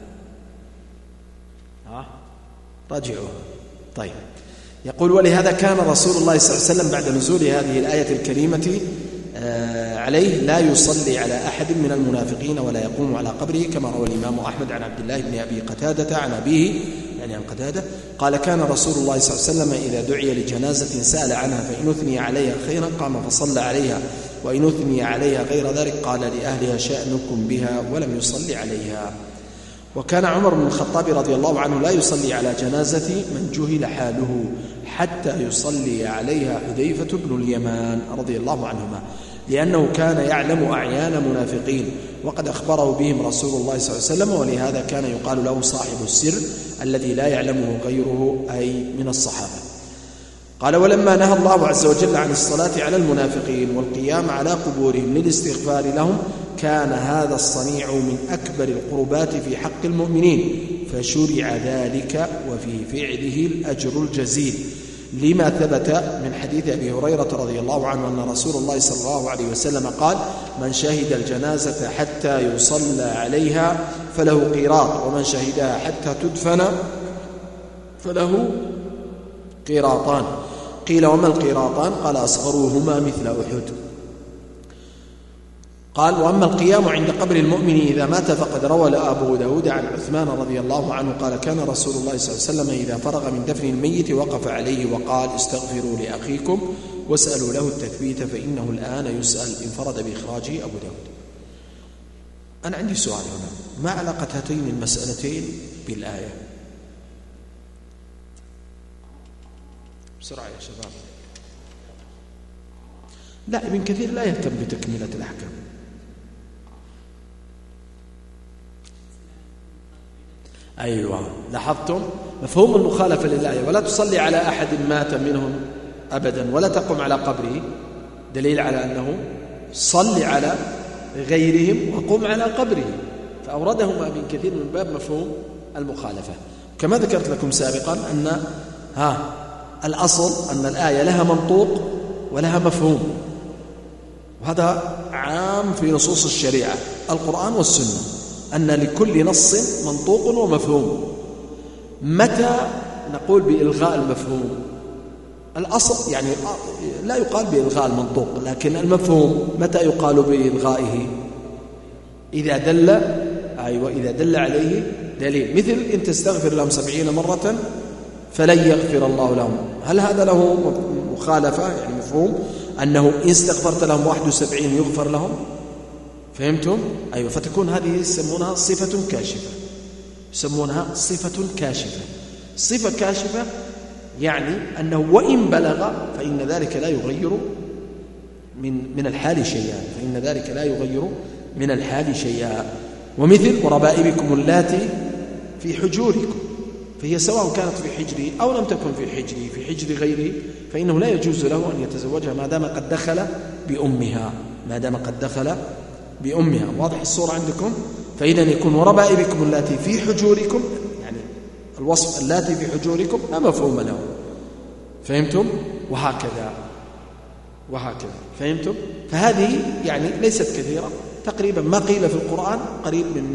راجعوها. طيب يقول ولهذا كان رسول الله صلى الله عليه وسلم بعد نزول هذه الآية الكريمة عليه لا يصلي على أحد من المنافقين ولا يقوم على قبره، كما روى الإمام أحمد عن عبد الله بن أبي قتادة عن أبيه يعني عن قتادة قال كان رسول الله صلى الله عليه وسلم إذا دعي لجنازة سأل عنها فإن أثني عليها خيرا قام فصلى عليها وإن أثني عليها غير ذلك قال لأهلها شأنكم بها ولم يصلي عليها. وكان عمر بن الخطاب رضي الله عنه لا يصلي على جنازة من جهل حاله حتى يصلي عليها حذيفة بن اليمان رضي الله عنهما، لأنه كان يعلم أعيان منافقين وقد أخبره بهم رسول الله صلى الله عليه وسلم، ولهذا كان يقال له صاحب السر الذي لا يعلمه غيره أي من الصحابة. قال ولما نهى الله عز وجل عن الصلاة على المنافقين والقيام على قبورهم للاستغفار لهم كان هذا الصنيع من أكبر القربات في حق المؤمنين، فشرع ذلك وفي فعله الأجر الجزيل، لما ثبت من حديث أبي هريرة رضي الله عنه أن رسول الله صلى الله عليه وسلم قال من شهد الجنازة حتى يصلى عليها فله قيراط ومن شهدها حتى تدفن فله قيراطان. قيل وما القيراطان؟ قال أصغرهما مثل أحد. قال وأما القيام عند قبر المؤمن إذا مات فقد روى أبو داود عن عثمان رضي الله عنه قال كان رسول الله صلى الله عليه وسلم إذا فرغ من دفن الميت وقف عليه وقال استغفروا لأخيكم واسألوا له التثبيت فإنه الآن يسأل. انفرد بإخراجه أبو داود. أنا عندي سؤال هنا، ما علاقة هاتين المسألتين بالآية؟ بسرعة يا شباب. لا، ابن كثير لا يهتم بتكملة الأحكام. أيوة، لاحظتم مفهوم المخالفة للآية، ولا تصلي على أحد مات منهم أبدا ولا تقم على قبره، دليل على أنه صلي على غيرهم وقم على قبره، فأوردهما ابن كثير من باب مفهوم المخالفة. كما ذكرت لكم سابقا أن الأصل أن الآية لها منطوق ولها مفهوم، وهذا عام في نصوص الشريعة القرآن والسنة، أن لكل نص منطوق ومفهوم. متى نقول بإلغاء المفهوم؟ الأصل يعني لا يقال بإلغاء المنطوق، لكن المفهوم متى يقال بإلغائه؟ إذا دل عليه دليل، مثل إن تستغفر لهم 70 مرة فلن يغفر الله لهم، هل هذا له مخالفة؟ يعني مفهوم أنه إن استغفرت لهم 71 يغفر لهم، فهمتم؟ أيوة، فتكون هذه يسمونها صفة كاشفة، يسمونها صفة كاشفة. صفة كاشفة يعني أنه وإن بلغ فإن ذلك لا يغير من الحال شيئا، فإن ذلك لا يغير من الحال شيئا. ومثل وربائبكم اللاتي في حجوركم، فهي سواء كانت في حجره أو لم تكن في حجره، في حجر غيره، فإنه لا يجوز له أن يتزوجها ما دام قد دخل بأمها. ما دام قد دخل بأمها. واضح الصورة عندكم؟ فإذا يكون وربائبكم اللاتي في حجوركم، يعني الوصف اللاتي في حجوركم لا مفهوم له. فهمتم؟ وهكذا فهمتم؟ فهذه يعني ليست كثيرة، تقريبا ما قيل في القرآن قريب من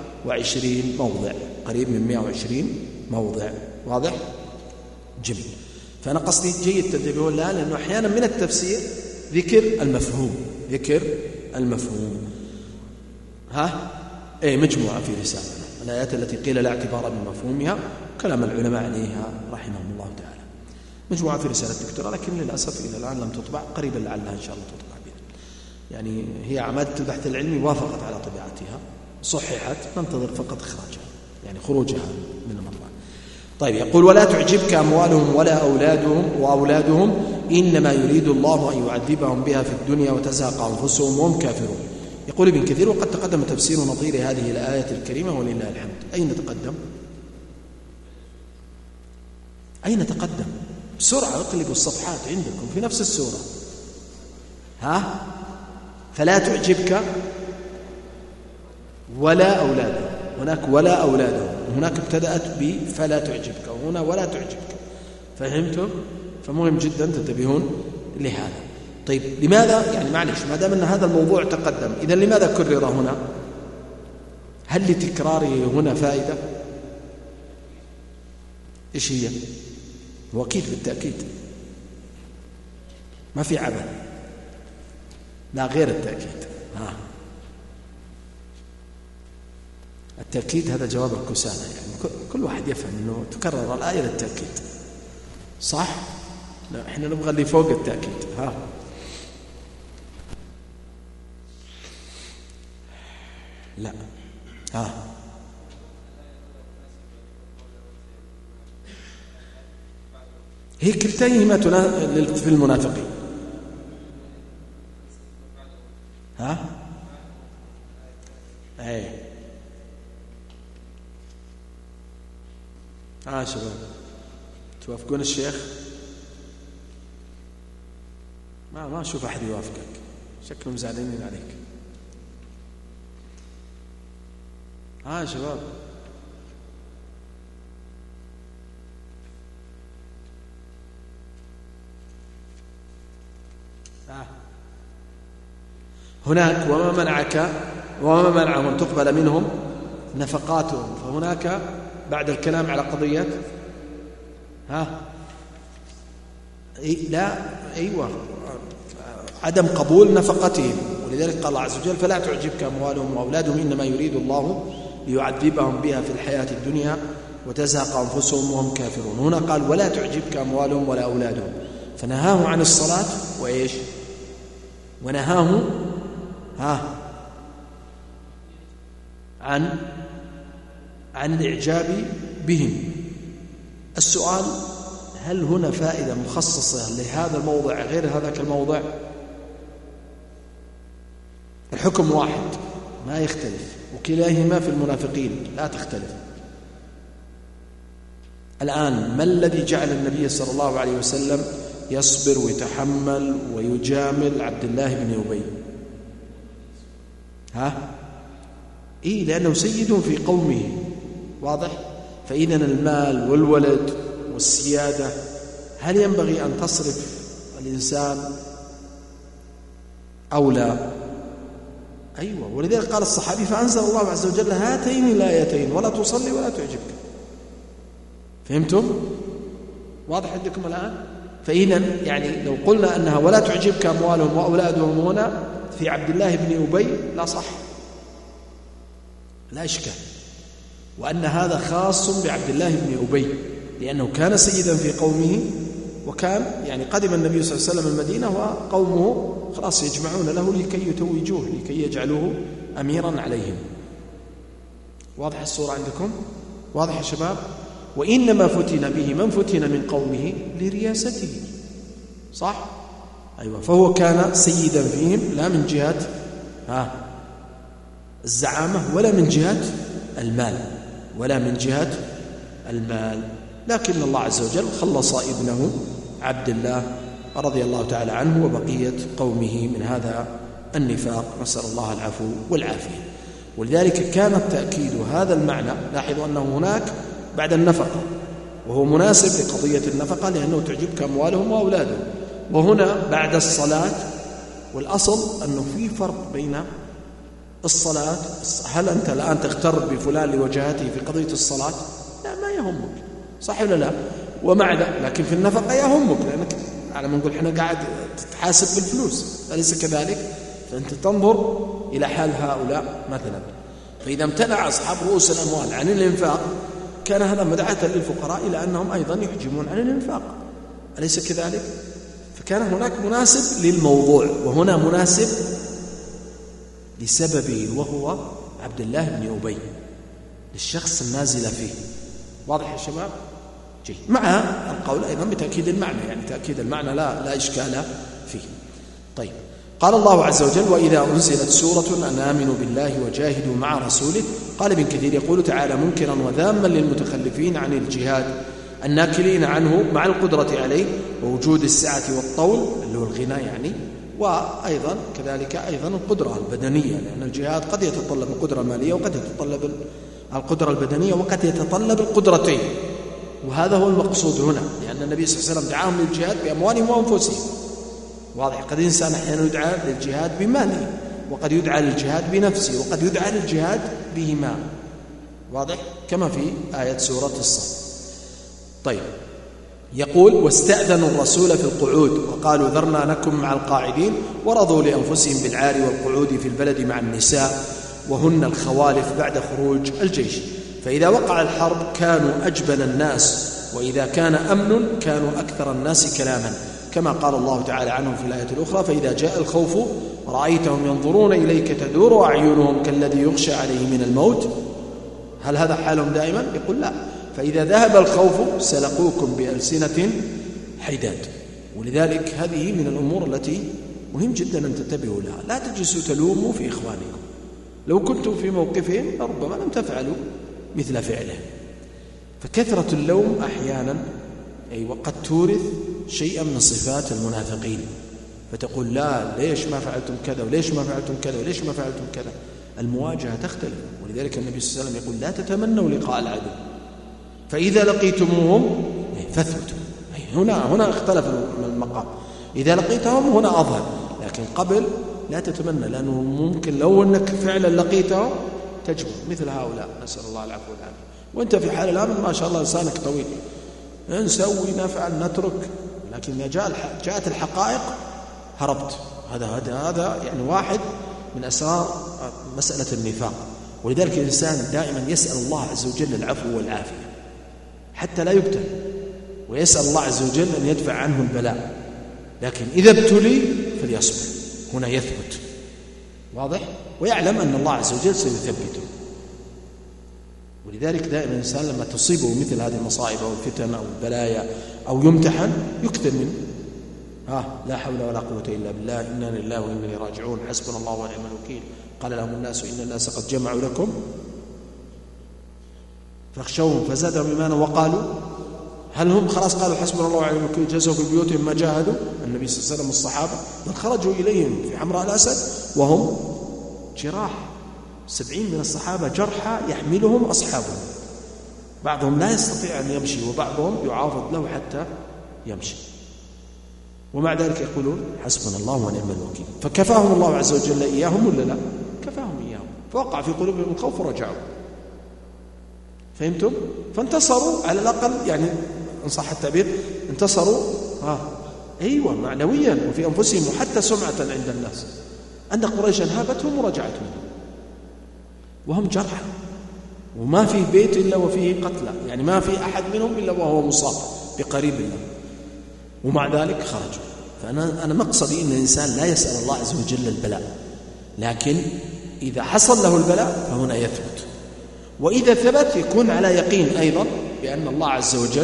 120 موضع. واضح؟ جميل. فأنا قصدي جيد تنتبهون لها، لأنه أحيانا من التفسير ذكر المفهوم. مجموعة في رسالة الآيات التي قيل لا اعتبار بمفهومها، كلام العلماء عليها رحمهم الله تعالى. مجموعة في رسالة دكتوراه، لكن للأسف إلى الآن لم تطبع، قريبا لعلها إن شاء الله تطبع بها. يعني هي عمادة البحث العلمي وافقت على طباعتها، صححت، ننتظر فقط إخراجها، يعني خروجها من المطبعة. طيب، يقول: ولا تعجبك أموالهم ولا أولادهم إنما يريد الله أن يعذبهم بها في الدنيا وتزهق أنفسهم وهم كافرون. يقول ابن كثير: وقد تقدم تفسير نظير هذه الآية الكريمة ولله الحمد. أين تقدم؟ بسرعة اقلبوا الصفحات عندكم في نفس السورة. فلا تعجبك ولا أولادهم، هناك ولا أولادهم، وهناك ابتدأت بفلا تعجبك، وهنا ولا تعجبك. فهمتم؟ فمهم جدا تنتبهون لهذا. طيب، لماذا يعني معلش ما دام أن هذا الموضوع تقدم، إذا لماذا كرر هنا؟ هل لتكراره هنا فائدة؟ إيش هي؟ وأكيد بالتأكيد ما في عبث، لا غير التأكيد. التأكيد هذا جواب الكسالى، يعني كل واحد يفهم أنه تكرر الآية للتأكيد، صح؟ لا، إحنا نبغى اللي فوق التأكيد. لا. هي كلتيهما في المنافقين. شباب توافقون الشيخ؟ ما أشوف أحد يوافقك، شكلهم زعلانين عليك. شباب هناك وما منعهم أن تقبل منهم نفقاتهم، فهناك بعد الكلام على قضية عدم قبول نفقتهم، ولذلك قال الله عز وجل: فلا تعجبك أموالهم وأولادهم إنما يريد الله ليعذبهم بها في الحياة الدنيا وتزهق أنفسهم وهم كافرون. هنا قال: ولا تعجبك أموالهم ولا أولادهم، فنهاه عن الصلاة وإيش؟ ونهاه عن الإعجاب بهم. السؤال: هل هنا فائدة مخصصة لهذا الموضع غير هذاك الموضع؟ الحكم واحد ما يختلف، وكلاهما في المنافقين لا تختلف. الآن ما الذي جعل النبي صلى الله عليه وسلم يصبر ويتحمل ويجامل عبد الله بن أبي؟ لأنه سيد في قومه. واضح؟ فإذا المال والولد والسيادة هل ينبغي أن تصرف الإنسان أو لا؟ أيوة. ولذلك قال الصحابي: فأنزل الله عز وجل هاتين الآيتين ولا تصلي ولا تعجبك. فهمتم؟ واضح عندكم الآن؟ فإذا يعني لو قلنا أنها ولا تعجبك أموالهم وأولادهم هنا في عبد الله بن أبي لا صح، لا إشكال، وأن هذا خاص بعبد الله بن أبي لأنه كان سيدا في قومه، وكان يعني قدم النبي صلى الله عليه وسلم المدينة وقومه خلاص يجمعون له لكي يتوجوه، لكي يجعلوه أميرا عليهم. واضح الصورة عندكم؟ واضح يا شباب؟ وإنما فتن به من فتن من قومه لرياسته، صح؟ أيوة. فهو كان سيدا فيهم لا من جهة الزعامة ولا من جهة المال، لكن الله عز وجل خلص ابنه عبد الله رضي الله تعالى عنه وبقية قومه من هذا النفاق، نسأل الله العفو والعافية. ولذلك كان تأكيد هذا المعنى، لاحظوا أنه هناك بعد النفقة، وهو مناسب لقضية النفقة لأنه تعجبك أموالهم وأولادهم، وهنا بعد الصلاة. والأصل أنه في فرق بين الصلاة. هل أنت الآن تغتر بفلان لوجهته في قضية الصلاة؟ لا، ما يهمك، صح ولا لا؟ ومع ذلك لكن في النفقة يهمك، لأنك على ما نقول احنا قاعد تتحاسب بالفلوس، أليس كذلك؟ فأنت تنظر إلى حال هؤلاء مثلا. فإذا امتنع أصحاب رؤوس الأموال عن الإنفاق كان هذا مدعاة للفقراء إلى أنهم أيضا يحجمون عن الإنفاق، أليس كذلك؟ فكان هناك مناسب للموضوع، وهنا مناسب لسببه، وهو عبد الله بن أبي، للشخص النازل فيه. واضح يا شباب؟ جيد. مع القول أيضا بتأكيد المعنى، يعني تأكيد المعنى لا إشكال فيه. طيب، قال الله عز وجل: وإذا أنزلت سورة أن آمنوا بالله وجاهدوا مع رسوله. قال ابن كثير يقول تعالى منكرا وذاما للمتخلفين عن الجهاد الناكلين عنه مع القدرة عليه ووجود السعة والطول اللي هو الغنى يعني، وأيضا كذلك أيضا القدرة البدنية، لأن الجهاد قد يتطلب القدرة المالية وقد يتطلب القدرة البدنية وقد يتطلب القدرتين، وهذا هو المقصود هنا، لأن النبي صلى الله عليه وسلم دعاهم للجهاد بأموالهم وأنفسهم. واضح؟ قد الإنسان أحيانا يدعى للجهاد بماله، وقد يدعى للجهاد بنفسه، وقد يدعى للجهاد بهما. واضح؟ كما في آية سورة الصف. طيب، يقول: واستأذنوا الرسول في القعود وقالوا ذرنا نكن مع القاعدين ورضوا لأنفسهم بالعار والقعود في البلد مع النساء وهن الخوالف بعد خروج الجيش، فإذا وقع الحرب كانوا أجبن الناس، وإذا كان أمن كانوا أكثر الناس كلاما، كما قال الله تعالى عنهم في الآية الأخرى: فإذا جاء الخوف رأيتهم ينظرون إليك تدور أعينهم كالذي يغشى عليه من الموت. هل هذا حالهم دائما؟ يقول لا. فإذا ذهب الخوف سلقوكم بألسنة حداد. ولذلك هذه من الأمور التي مهم جدا أن تنتبهوا لها. لا تجلسوا تلوموا في إخوانكم، لو كنتم في موقفهم ربما لم تفعلوا مثل فعلهم. فكثرة اللوم أحيانا وقد تورث شيئا من صفات المنافقين، فتقول لا ليش ما فعلتم كذا وليش ما فعلتم كذا وليش ما فعلتم كذا. المواجهة تختلف، ولذلك النبي صلى الله عليه وسلم يقول: لا تتمنوا لقاء العدو فإذا لقيتموهم فاثبتوا. هنا اختلف المقام، إذا لقيتهم هنا أظهر، لكن قبل لا تتمنى، لأنه ممكن لو أنك فعلا لقيتهم تجبر مثل هؤلاء، نسأل الله العفو والعافية. وأنت في حال الأمن ما شاء الله لسانك طويل، نسوي نفعل نترك، لكن إذا جاءت الحقائق هربت. هذا يعني واحد من أسرار مسألة النفاق. ولذلك الإنسان دائما يسأل الله عز وجل العفو والعافية حتى لا يبتل، ويسأل الله عز وجل أن يدفع عنه البلاء، لكن إذا ابتلي فليصبر، هنا يثبت. واضح؟ ويعلم أن الله عز وجل سيثبته. ولذلك دائما الإنسان لما تصيبه مثل هذه المصائب أو الفتن أو البلايا أو يمتحن يكثر من لا حول ولا قوة إلا بالله، إنا لله وإنا إليه راجعون، حسبنا الله ونعم الوكيل، قال لهم الناس إن الناس قد جمعوا لكم فاخشوهم فزادهم إيمانا وقالوا هل هم خلاص قالوا حسبنا الله ونعم الوكيل جلسوا في بيوتهم ما جاهدوا النبي صلى الله عليه وسلم والصحابة، بل خرجوا إليهم في حمراء الأسد وهم جراح، 70 من الصحابة جرحى يحملهم أصحابهم، بعضهم لا يستطيع أن يمشي وبعضهم يعاضد له حتى يمشي، ومع ذلك يقولون حسبنا الله ونعم الوكيل. فكفاهم الله عز وجل إياهم ولا لا؟ كفاهم إياهم، فوقع في قلوبهم الخوف ورجعوا. فهمتم؟ فانتصروا على الأقل، يعني إن صح التعبير انتصروا أيوة معنويا وفي أنفسهم وحتى سمعة عند الناس أن قريشا هابتهم ورجعتهم وهم جرحى، وما في بيت إلا وفيه قتلى، يعني ما في أحد منهم إلا وهو مصاب بقريب الله، ومع ذلك خرجوا. فأنا مقصدي أن الإنسان لا يسأل الله عز وجل البلاء، لكن إذا حصل له البلاء فهنا يثبت، وإذا ثبت يكون على يقين أيضا بأن الله عز وجل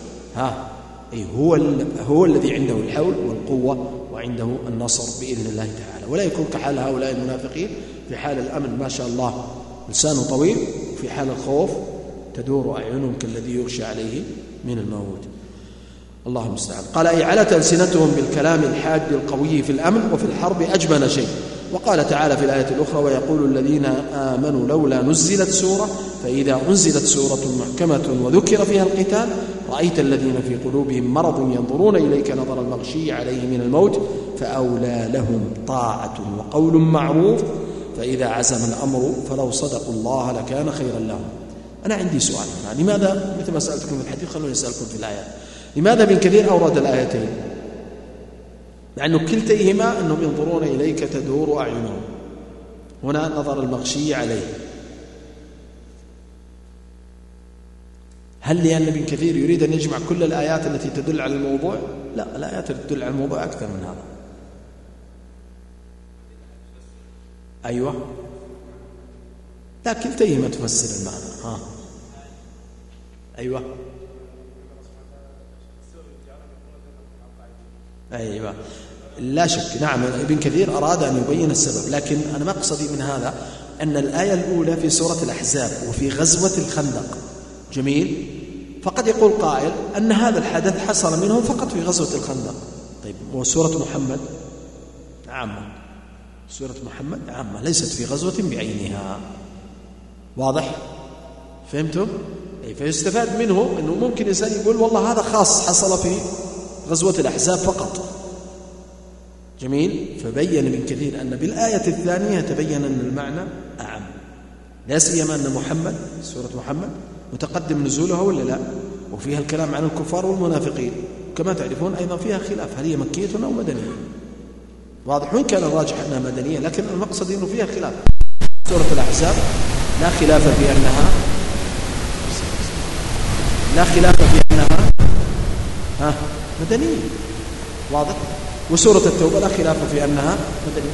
هو الذي عنده الحول والقوة وعنده النصر بإذن الله تعالى، ولا يكون كحال هؤلاء المنافقين في حال الأمن ما شاء الله لسانه طويل، وفي حال الخوف تدور أعينهم كالذي يغشى عليه من الموت. الله المستعان. قال: أي علت ألسنتهم بالكلام الحاد القوي في الأمن وفي الحرب أجبن شيء، وقال تعالى في الآية الأخرى ويقول الذين آمنوا لولا نزلت سورة فإذا أنزلت سورة محكمة وذكر فيها القتال رأيت الذين في قلوبهم مرض ينظرون إليك نظر المغشي عليه من الموت فأولى لهم طاعة وقول معروف فإذا عزم الأمر فلو صدقوا الله لكان خيرا لهم. أنا عندي سؤال هنا، لماذا مثل ما سألتكم في الحديث خلوني أسألكم في الآيات، لماذا ابن كثير أورد الآيتين؟ لأنه كلتيهما أنهم ينظرون إليك تدور أعينهم، هنا نظر المغشي عليه. هل لأن ابن كثير يريد أن يجمع كل الآيات التي تدل على الموضوع؟ لا، الآيات التي تدل على الموضوع أكثر من هذا. أيوة، لا كلتيهما تفسر المعنى. أيوة أيوة لا شك، نعم ابن كثير أراد أن يبين السبب، لكن أنا مقصدي من هذا أن الآية الأولى في سورة الأحزاب وفي غزوة الخندق، جميل، فقد يقول قائل أن هذا الحدث حصل منهم فقط في غزوة الخندق. طيب وسورة محمد عامة، سورة محمد عامة ليست في غزوة بعينها، واضح؟ فهمتم؟ فيستفاد منه أنه ممكن إنسان يقول والله هذا خاص حصل في غزوة الأحزاب فقط، جميل، فبين ابن كثير أن بالآية الثانية تبين أن المعنى أعم، لا سيما أن محمد سورة محمد متقدم نزولها ولا لا، وفيها الكلام عن الكفار والمنافقين، كما تعرفون أيضا فيها خلاف هل هي مكية أو مدنية، واضح؟ وإن كان الراجح أنها مدنية، لكن المقصد أنه فيها خلاف. سورة الأحزاب لا خلاف في أنها مدنية، واضح؟ وسورة التوبة لا خلاف في أنها مدنية،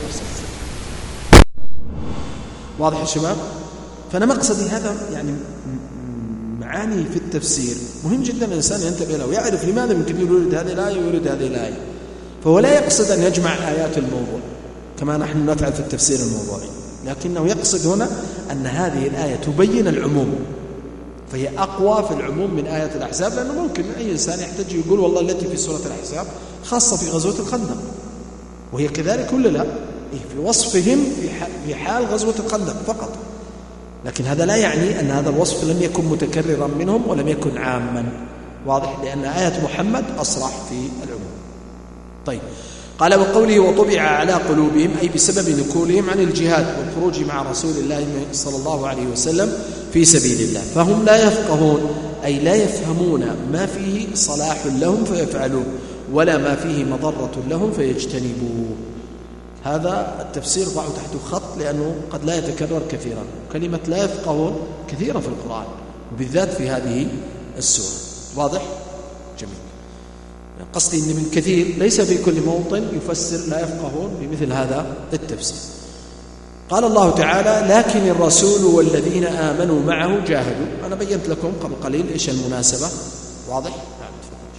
واضح يا شباب؟ فأنا مقصدي هذا يعني معاني في التفسير مهم جدا الإنسان ينتبه له ويعرف لماذا من كثير يريد هذه الآية ويريد هذه الآية، فهو لا يقصد أن يجمع آيات الموضوع كما نحن نفعل في التفسير الموضوعي، لكنه يقصد هنا أن هذه الآية تبين العموم، فهي أقوى في العموم من آية الأحزاب، لأنه ممكن أي إنسان يحتاج يقول والله التي في سورة الأحزاب خاصة في غزوة الخندق، وهي كذلك ولا لا؟ في وصفهم في حال غزوة الخندق فقط، لكن هذا لا يعني أن هذا الوصف لم يكن متكررا منهم ولم يكن عاما، واضح؟ لأن آية محمد أصرح في العموم. طيب، قال وقوله وطبع على قلوبهم أي بسبب نكولهم عن الجهاد والخروج مع رسول الله صلى الله عليه وسلم في سبيل الله، فهم لا يفقهون أي لا يفهمون ما فيه صلاح لهم فيفعلوه ولا ما فيه مضرة لهم فيجتنبوه. هذا التفسير ضعه تحت خط لأنه قد لا يتكرر كثيرا، كلمة لا يفقهون كثيرة في القرآن وبالذات في هذه السورة، واضح؟ جميل. قصدي أن ابن كثير ليس في كل موطن يفسر لا يفقهون بمثل هذا التفسير. قال الله تعالى لكن الرسول والذين آمنوا معه جاهدوا، أنا بينت لكم قبل قليل إيش المناسبة، واضح؟ نعم تفضل.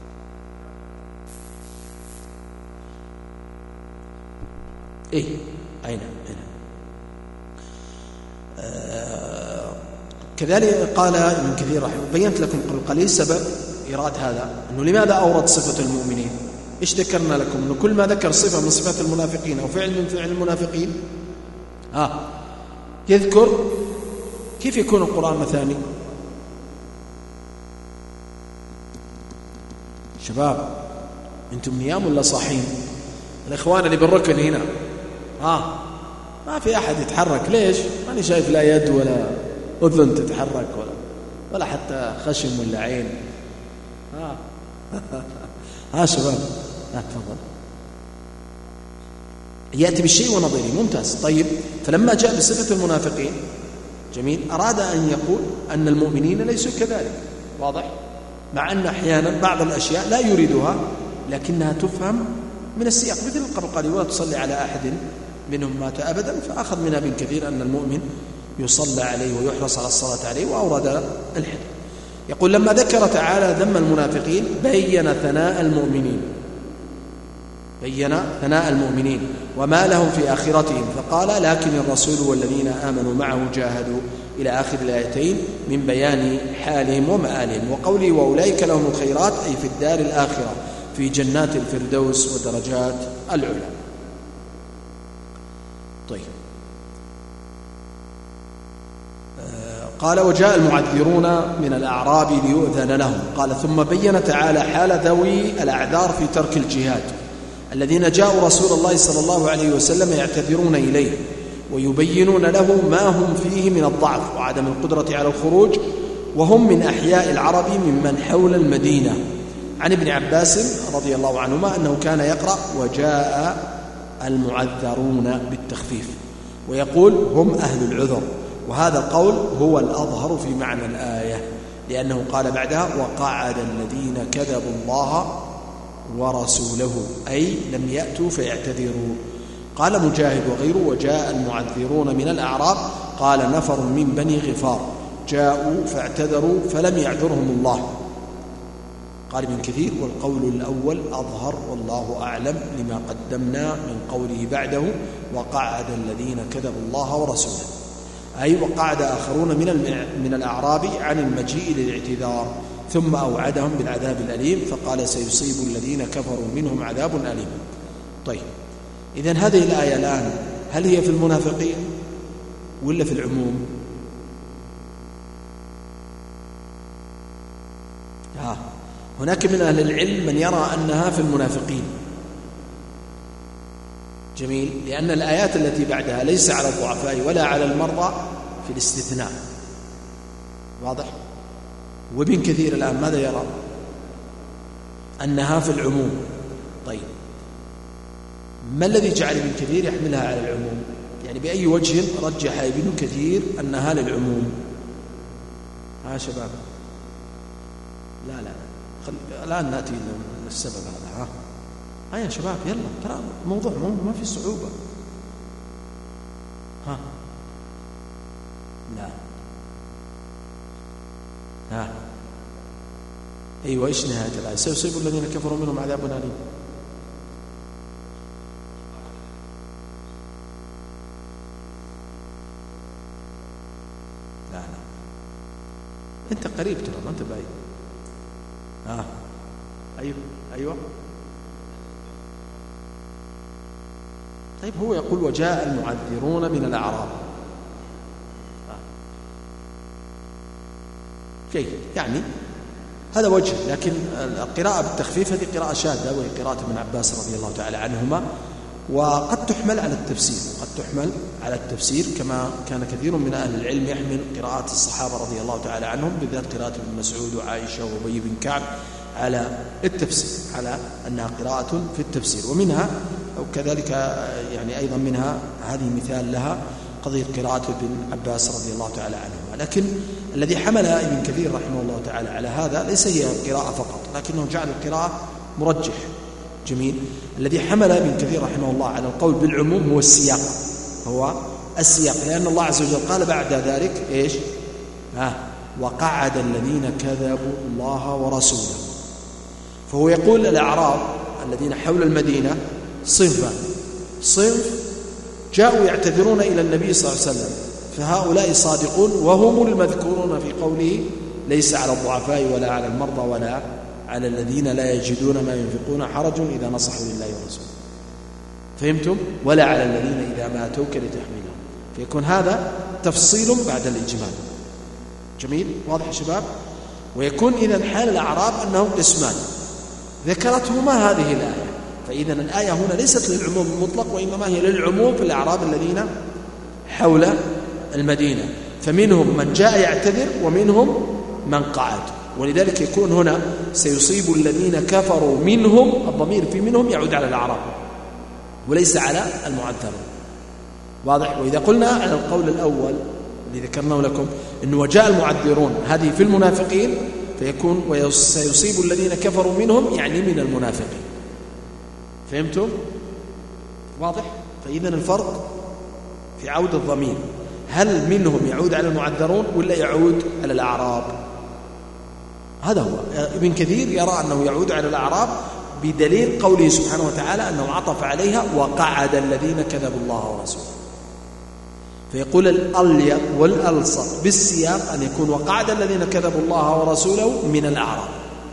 أين كذلك قال ابن كثير رحمه، بينت لكم قبل قليل سبب إيراد هذا، أنه لماذا أورد صفة المؤمنين؟ إيش ذكرنا لكم؟ أنه كل ما ذكر صفة من صفات المنافقين أو فعل من فعل المنافقين يذكر كيف يكون القرآن مثاني. شباب أنتم نيام ولا صاحين؟ الإخوان اللي بالركن هنا ما في أحد يتحرك، ليش؟ ماني شايف لا يد ولا أذن تتحرك ولا حتى خشم ولا عين. شباب تفضل. يأتي بالشيء ونظيره، ممتاز. طيب، فلما جاء بصفة المنافقين، جميل، أراد أن يقول أن المؤمنين ليسوا كذلك، واضح؟ مع أن أحيانا بعض الأشياء لا يريدها لكنها تفهم من السياق، مثل القرقري ولا تصلي على أحد منهم مات أبدا، فأخذ منها ابن كثير أن المؤمن يصلى عليه ويحرص على الصلاة عليه، وأورد الحديث. يقول لما ذكر تعالى ذم المنافقين بين ثناء المؤمنين وما لهم في آخرتهم، فقال لكن الرسول والذين آمنوا معه جاهدوا إلى آخر الآيتين من بيان حالهم ومآلهم. وقوله وأولئك لهم الخيرات أي في الدار الآخرة في جنات الفردوس ودرجات العلا. طيب. قال وجاء المعذرون من الأعراب ليؤذن لهم. قال ثم بين تعالى حال ذوي الأعذار في ترك الجهاد الذين جاءوا رسول الله صلى الله عليه وسلم يعتذرون إليه ويبينون له ما هم فيه من الضعف وعدم القدرة على الخروج، وهم من أحياء العرب ممن حول المدينة. عن ابن عباس رضي الله عنهما أنه كان يقرأ وجاء المعذرون بالتخفيف ويقول هم أهل العذر، وهذا القول هو الأظهر في معنى الآية، لأنه قال بعدها وقعد الذين كذبوا الله ورسوله، أي لم يأتوا فيعتذروا. قال مجاهد وغيره وجاء المعذرون من الأعراب قال نفر من بني غفار جاءوا فاعتذروا فلم يعذرهم الله. قال ابن كثير والقول الأول أظهر والله أعلم لما قدمنا من قوله بعده وقعد الذين كذبوا الله ورسوله، أي وقعد آخرون من الأعراب عن المجيء للاعتذار ثم أوعدهم بالعذاب الأليم فقال سيصيب الذين كفروا منهم عذاب أليم. طيب، إذن هذه الآية الآن هل هي في المنافقين ولا في العموم؟ هناك من أهل العلم من يرى أنها في المنافقين. جميل، لأن الآيات التي بعدها ليس على الضعفاء ولا على المرضى في الاستثناء. واضح؟ وابن كثير الآن ماذا يرى؟ أنها في العموم. طيب، ما الذي جعل ابن كثير يحملها على العموم؟ يعني بأي وجه رجح ابن كثير أنها للعموم؟ شباب، لا الآن نأتي للسبب هذا. يا شباب يلا، ترى الموضوع ما في صعوبة. لا أيوة، إيش نهاية الآية؟ سيصيب الذين كفروا منهم عذاب أليم. لا أنت قريب ترى، ما أنت بعيد. أيوة. طيب، هو يقول وجاء المعذرون من الأعراب. كيف يعني؟ هذا وجه، لكن القراءة بالتخفيف هذه قراءة شاذة، وهي قراءة ابن عباس رضي الله تعالى عنهما، وقد تحمل على التفسير، كما كان كثير من أهل العلم يحمل قراءات الصحابة رضي الله تعالى عنهم، بالذات قراءة ابن مسعود وعائشة وأبي بن كعب على التفسير، على أنها قراءة في التفسير. ومنها أو كذلك يعني أيضا منها هذه مثال لها قضية قراءة ابن عباس رضي الله تعالى عنهما. لكن الذي حمل ابن كثير رحمه الله تعالى على هذا ليس هي القراءة فقط، لكنه جعل القراءة مرجح. جميل. الذي حمل ابن كثير رحمه الله على القول بالعموم هو السياق، لأن الله عز وجل قال بعد ذلك إيش؟ وقعد الذين كذبوا الله ورسوله. فهو يقول الأعراب الذين حول المدينة صنف جاءوا يعتذرون إلى النبي صلى الله عليه وسلم، فهؤلاء صادقون وهم المذكورون في قوله ليس على الضعفاء ولا على المرضى ولا على الذين لا يجدون ما ينفقون حرج إذا نصحوا لله ورسوله. فهمتم؟ ولا على الذين إذا ما أتوك لتحملهم. فيكون هذا تفصيل بعد الإجمال. جميل، واضح يا شباب؟ ويكون إذن حال الأعراب أنهم قسمان ذكرتهما هذه الآية. فإذن الآية هنا ليست للعموم المطلق، وإنما هي للعموم في الأعراب الذين حول المدينة، فمنهم من جاء يعتذر ومنهم من قعد. ولذلك يكون هنا سيصيب الذين كفروا منهم، الضمير في منهم يعود على الأعراب وليس على المعذرون. واضح؟ وإذا قلنا على القول الأول الذي ذكرناه لكم أنه وجاء المعذرون هذه في المنافقين، فيكون وسيصيب الذين كفروا منهم يعني من المنافقين. فهمتم؟ واضح؟ فإذا الفرق في عود الضمير، هل منهم يعود على المعذرون ولا يعود على الأعراب؟ هذا هو. ابن كثير يرى أنه يعود على الأعراب بدليل قوله سبحانه وتعالى أنه عطف عليها وقعد الذين كذبوا الله ورسوله. فيقول الأليق والألصق بالسياق أن يكون وقعد الذين كذبوا الله ورسوله من الأعراب،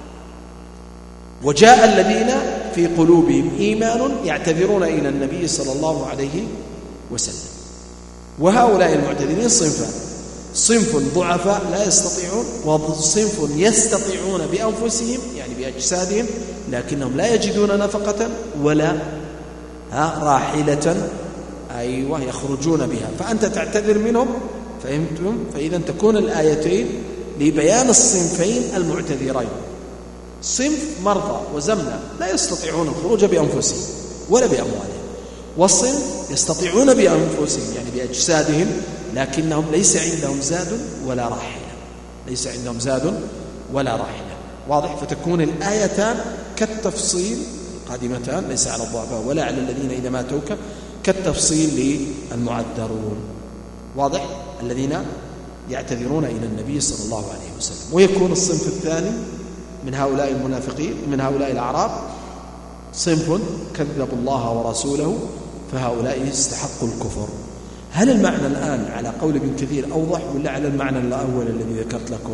وجاء الذين في قلوبهم إيمان يعتذرون إلى النبي صلى الله عليه وسلم. وهؤلاء المعتذرين صنفان: صنف ضعفاء لا يستطيعون، وصنف يستطيعون بأنفسهم يعني بأجسادهم لكنهم لا يجدون نفقة ولا راحلة يخرجون بها، فأنت تعتذر منهم. فهمتم؟ فإذا تكون الآيتين لبيان الصنفين المعتذرين: صنف مرضى وزمنة لا يستطيعون الخروج بأنفسهم ولا بأموالهم، والصنف يستطيعون بأنفسهم يعني بأجسادهم لكنهم ليس عندهم زاد ولا راحلة، ليس عندهم زاد ولا راحلة. واضح؟ فتكون الآيتان كالتفصيل القادمتان، ليس على الضعفاء ولا على الذين إذا ما أتوك، كالتفصيل للمعذرون. واضح؟ الذين يعتذرون إلى النبي صلى الله عليه وسلم. ويكون الصنف الثاني من هؤلاء المنافقين من هؤلاء الأعراب صنف كذبوا الله ورسوله فهؤلاء استحقوا الكفر. هل المعنى الآن على قول ابن كثير أوضح ولا على المعنى الأول الذي ذكرت لكم؟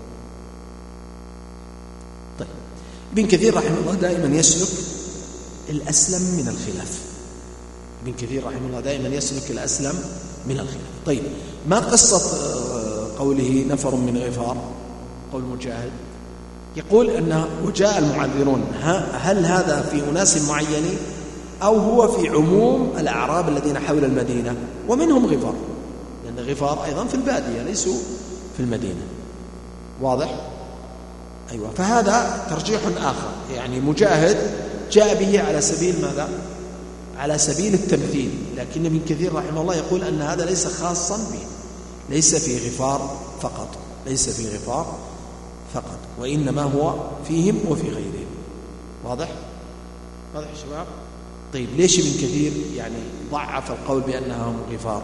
طيب، ابن كثير رحمه الله دائما يسلك الأسلم من الخلاف. ابن كثير رحمه الله دائما يسلك الأسلم من الخلاف. طيب، ما قصة قوله نفر من غفار؟ قول مجاهد يقول أنه وجاء المعذرون، هل هذا في أناس معينين أو هو في عموم الأعراب الذين حول المدينة؟ ومنهم غفار، لأن غفار أيضا في البادية ليسوا في المدينة. واضح؟ أيوة. فهذا ترجيح آخر، يعني مجاهد جاء به على سبيل ماذا؟ على سبيل التمثيل، لكن ابن كثير رحمه الله يقول أن هذا ليس خاصا به، ليس في غفار فقط، ليس في غفار فقط، وإنما هو فيهم وفي غيرهم. واضح؟ واضح يا شباب؟ طيب، ليش ابن كثير يعني ضعف القول بأنهم غفار؟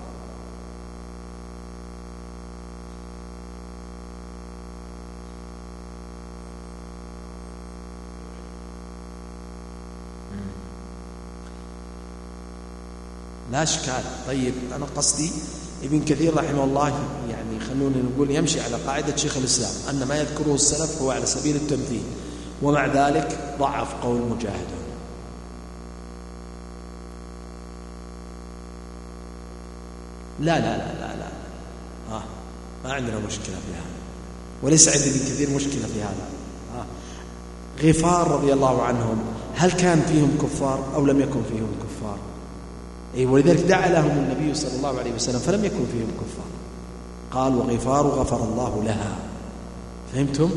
لا إشكال. طيب، أنا قصدي ابن كثير رحمه الله يعني خلونا نقول يمشي على قاعدة شيخ الإسلام أن ما يذكره السلف هو على سبيل التمثيل، ومع ذلك ضعف قول مجاهد. لا لا لا لا لا ما عندنا مشكلة في هذا، وليس عند ابن كثير مشكلة في هذا. غفار رضي الله عنهم هل كان فيهم كفار أو لم يكن فيهم كفار؟ ولذلك دعا لهم النبي صلى الله عليه وسلم فلم يكن فيهم كفار، قال وغفار غفر الله لها. فهمتم؟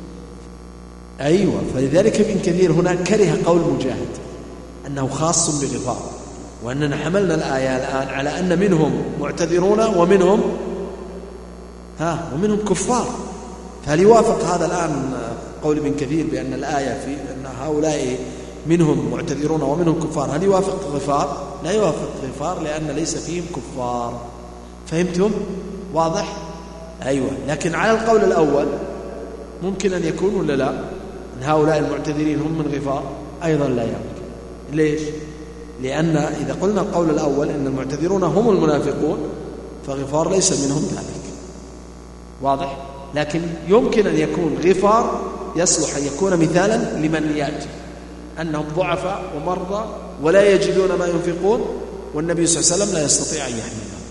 أيوة. فلذلك ابن كثير هنا كره قول مجاهد أنه خاص بغفار، وأننا حملنا الآية الآن على أن منهم معتذرون ومنهم كفار. فهل يوافق هذا الآن قول ابن كثير بأن الآية في أن هؤلاء منهم معتذرون ومنهم كفار، هل يوافق غفار؟ لا يوافق غفار، لأن ليس فيهم كفار. فهمتم؟ واضح؟ أيوة. لكن على القول الأول ممكن أن يكون ولا لا؟ أن هؤلاء المعتذرين هم من غفار أيضا لا يمكن. ليش؟ لأن إذا قلنا القول الأول أن المعتذرون هم المنافقون فغفار ليس منهم ذلك. واضح؟ لكن يمكن أن يكون غفار يصلح أن يكون مثالا لمن يأتي أنهم ضعفاء ومرضى ولا يجدون ما ينفقون، والنبي صلى الله عليه وسلم لا يستطيع أن يحملهم.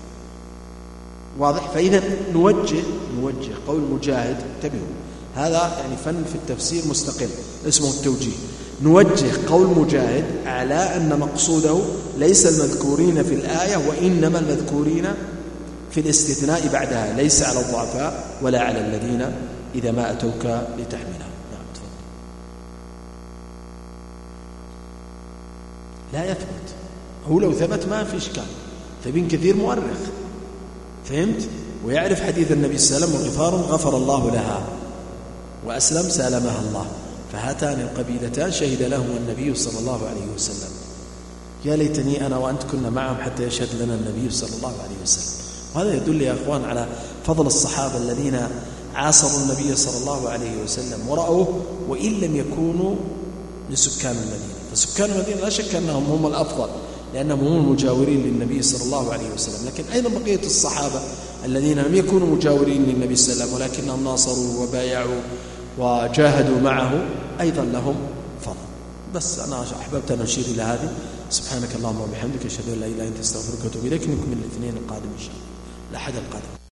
واضح؟ فإذا نوجه قول مجاهد. انتبهوا، هذا يعني فن في التفسير مستقل اسمه التوجيه. نوجه قول مجاهد على أن مقصوده ليس المذكورين في الآية وإنما المذكورين في الاستثناء بعدها، ليس على الضعفاء ولا على الذين إذا ما أتوك لتحملهم. لا يثبت، هو لو ثبت ما في إشكال. فابن كثير مؤرخ، فهمت؟ ويعرف حديث النبي صلى الله عليه وسلم وغفار غفر الله لها وأسلم سالمها الله، فهاتان القبيلتان شهد لهما النبي صلى الله عليه وسلم. يا ليتني أنا وأنت كنا معهم حتى يشهد لنا النبي صلى الله عليه وسلم. وهذا يدل يا أخوان على فضل الصحابة الذين عاصروا النبي صلى الله عليه وسلم ورأوه وإن لم يكونوا لسكان المدينة. فسكان المدينة لا شك أنهم هم الأفضل لأنهم هم المجاورين للنبي صلى الله عليه وسلم، لكن أيضا بقية الصحابة الذين لم يكونوا مجاورين للنبي صلى الله عليه وسلم ولكنهم ناصروا وبايعوا وجاهدوا معه أيضا لهم فضل. بس أنا أحببت أن أشير إلى هذه سبحانك اللهم وبحمدك أشهد أن لا إله إلا أنت أستغفرك وأتوب إليك. نكمل الاثنين القادم إن شاء الله، الأحد القادم.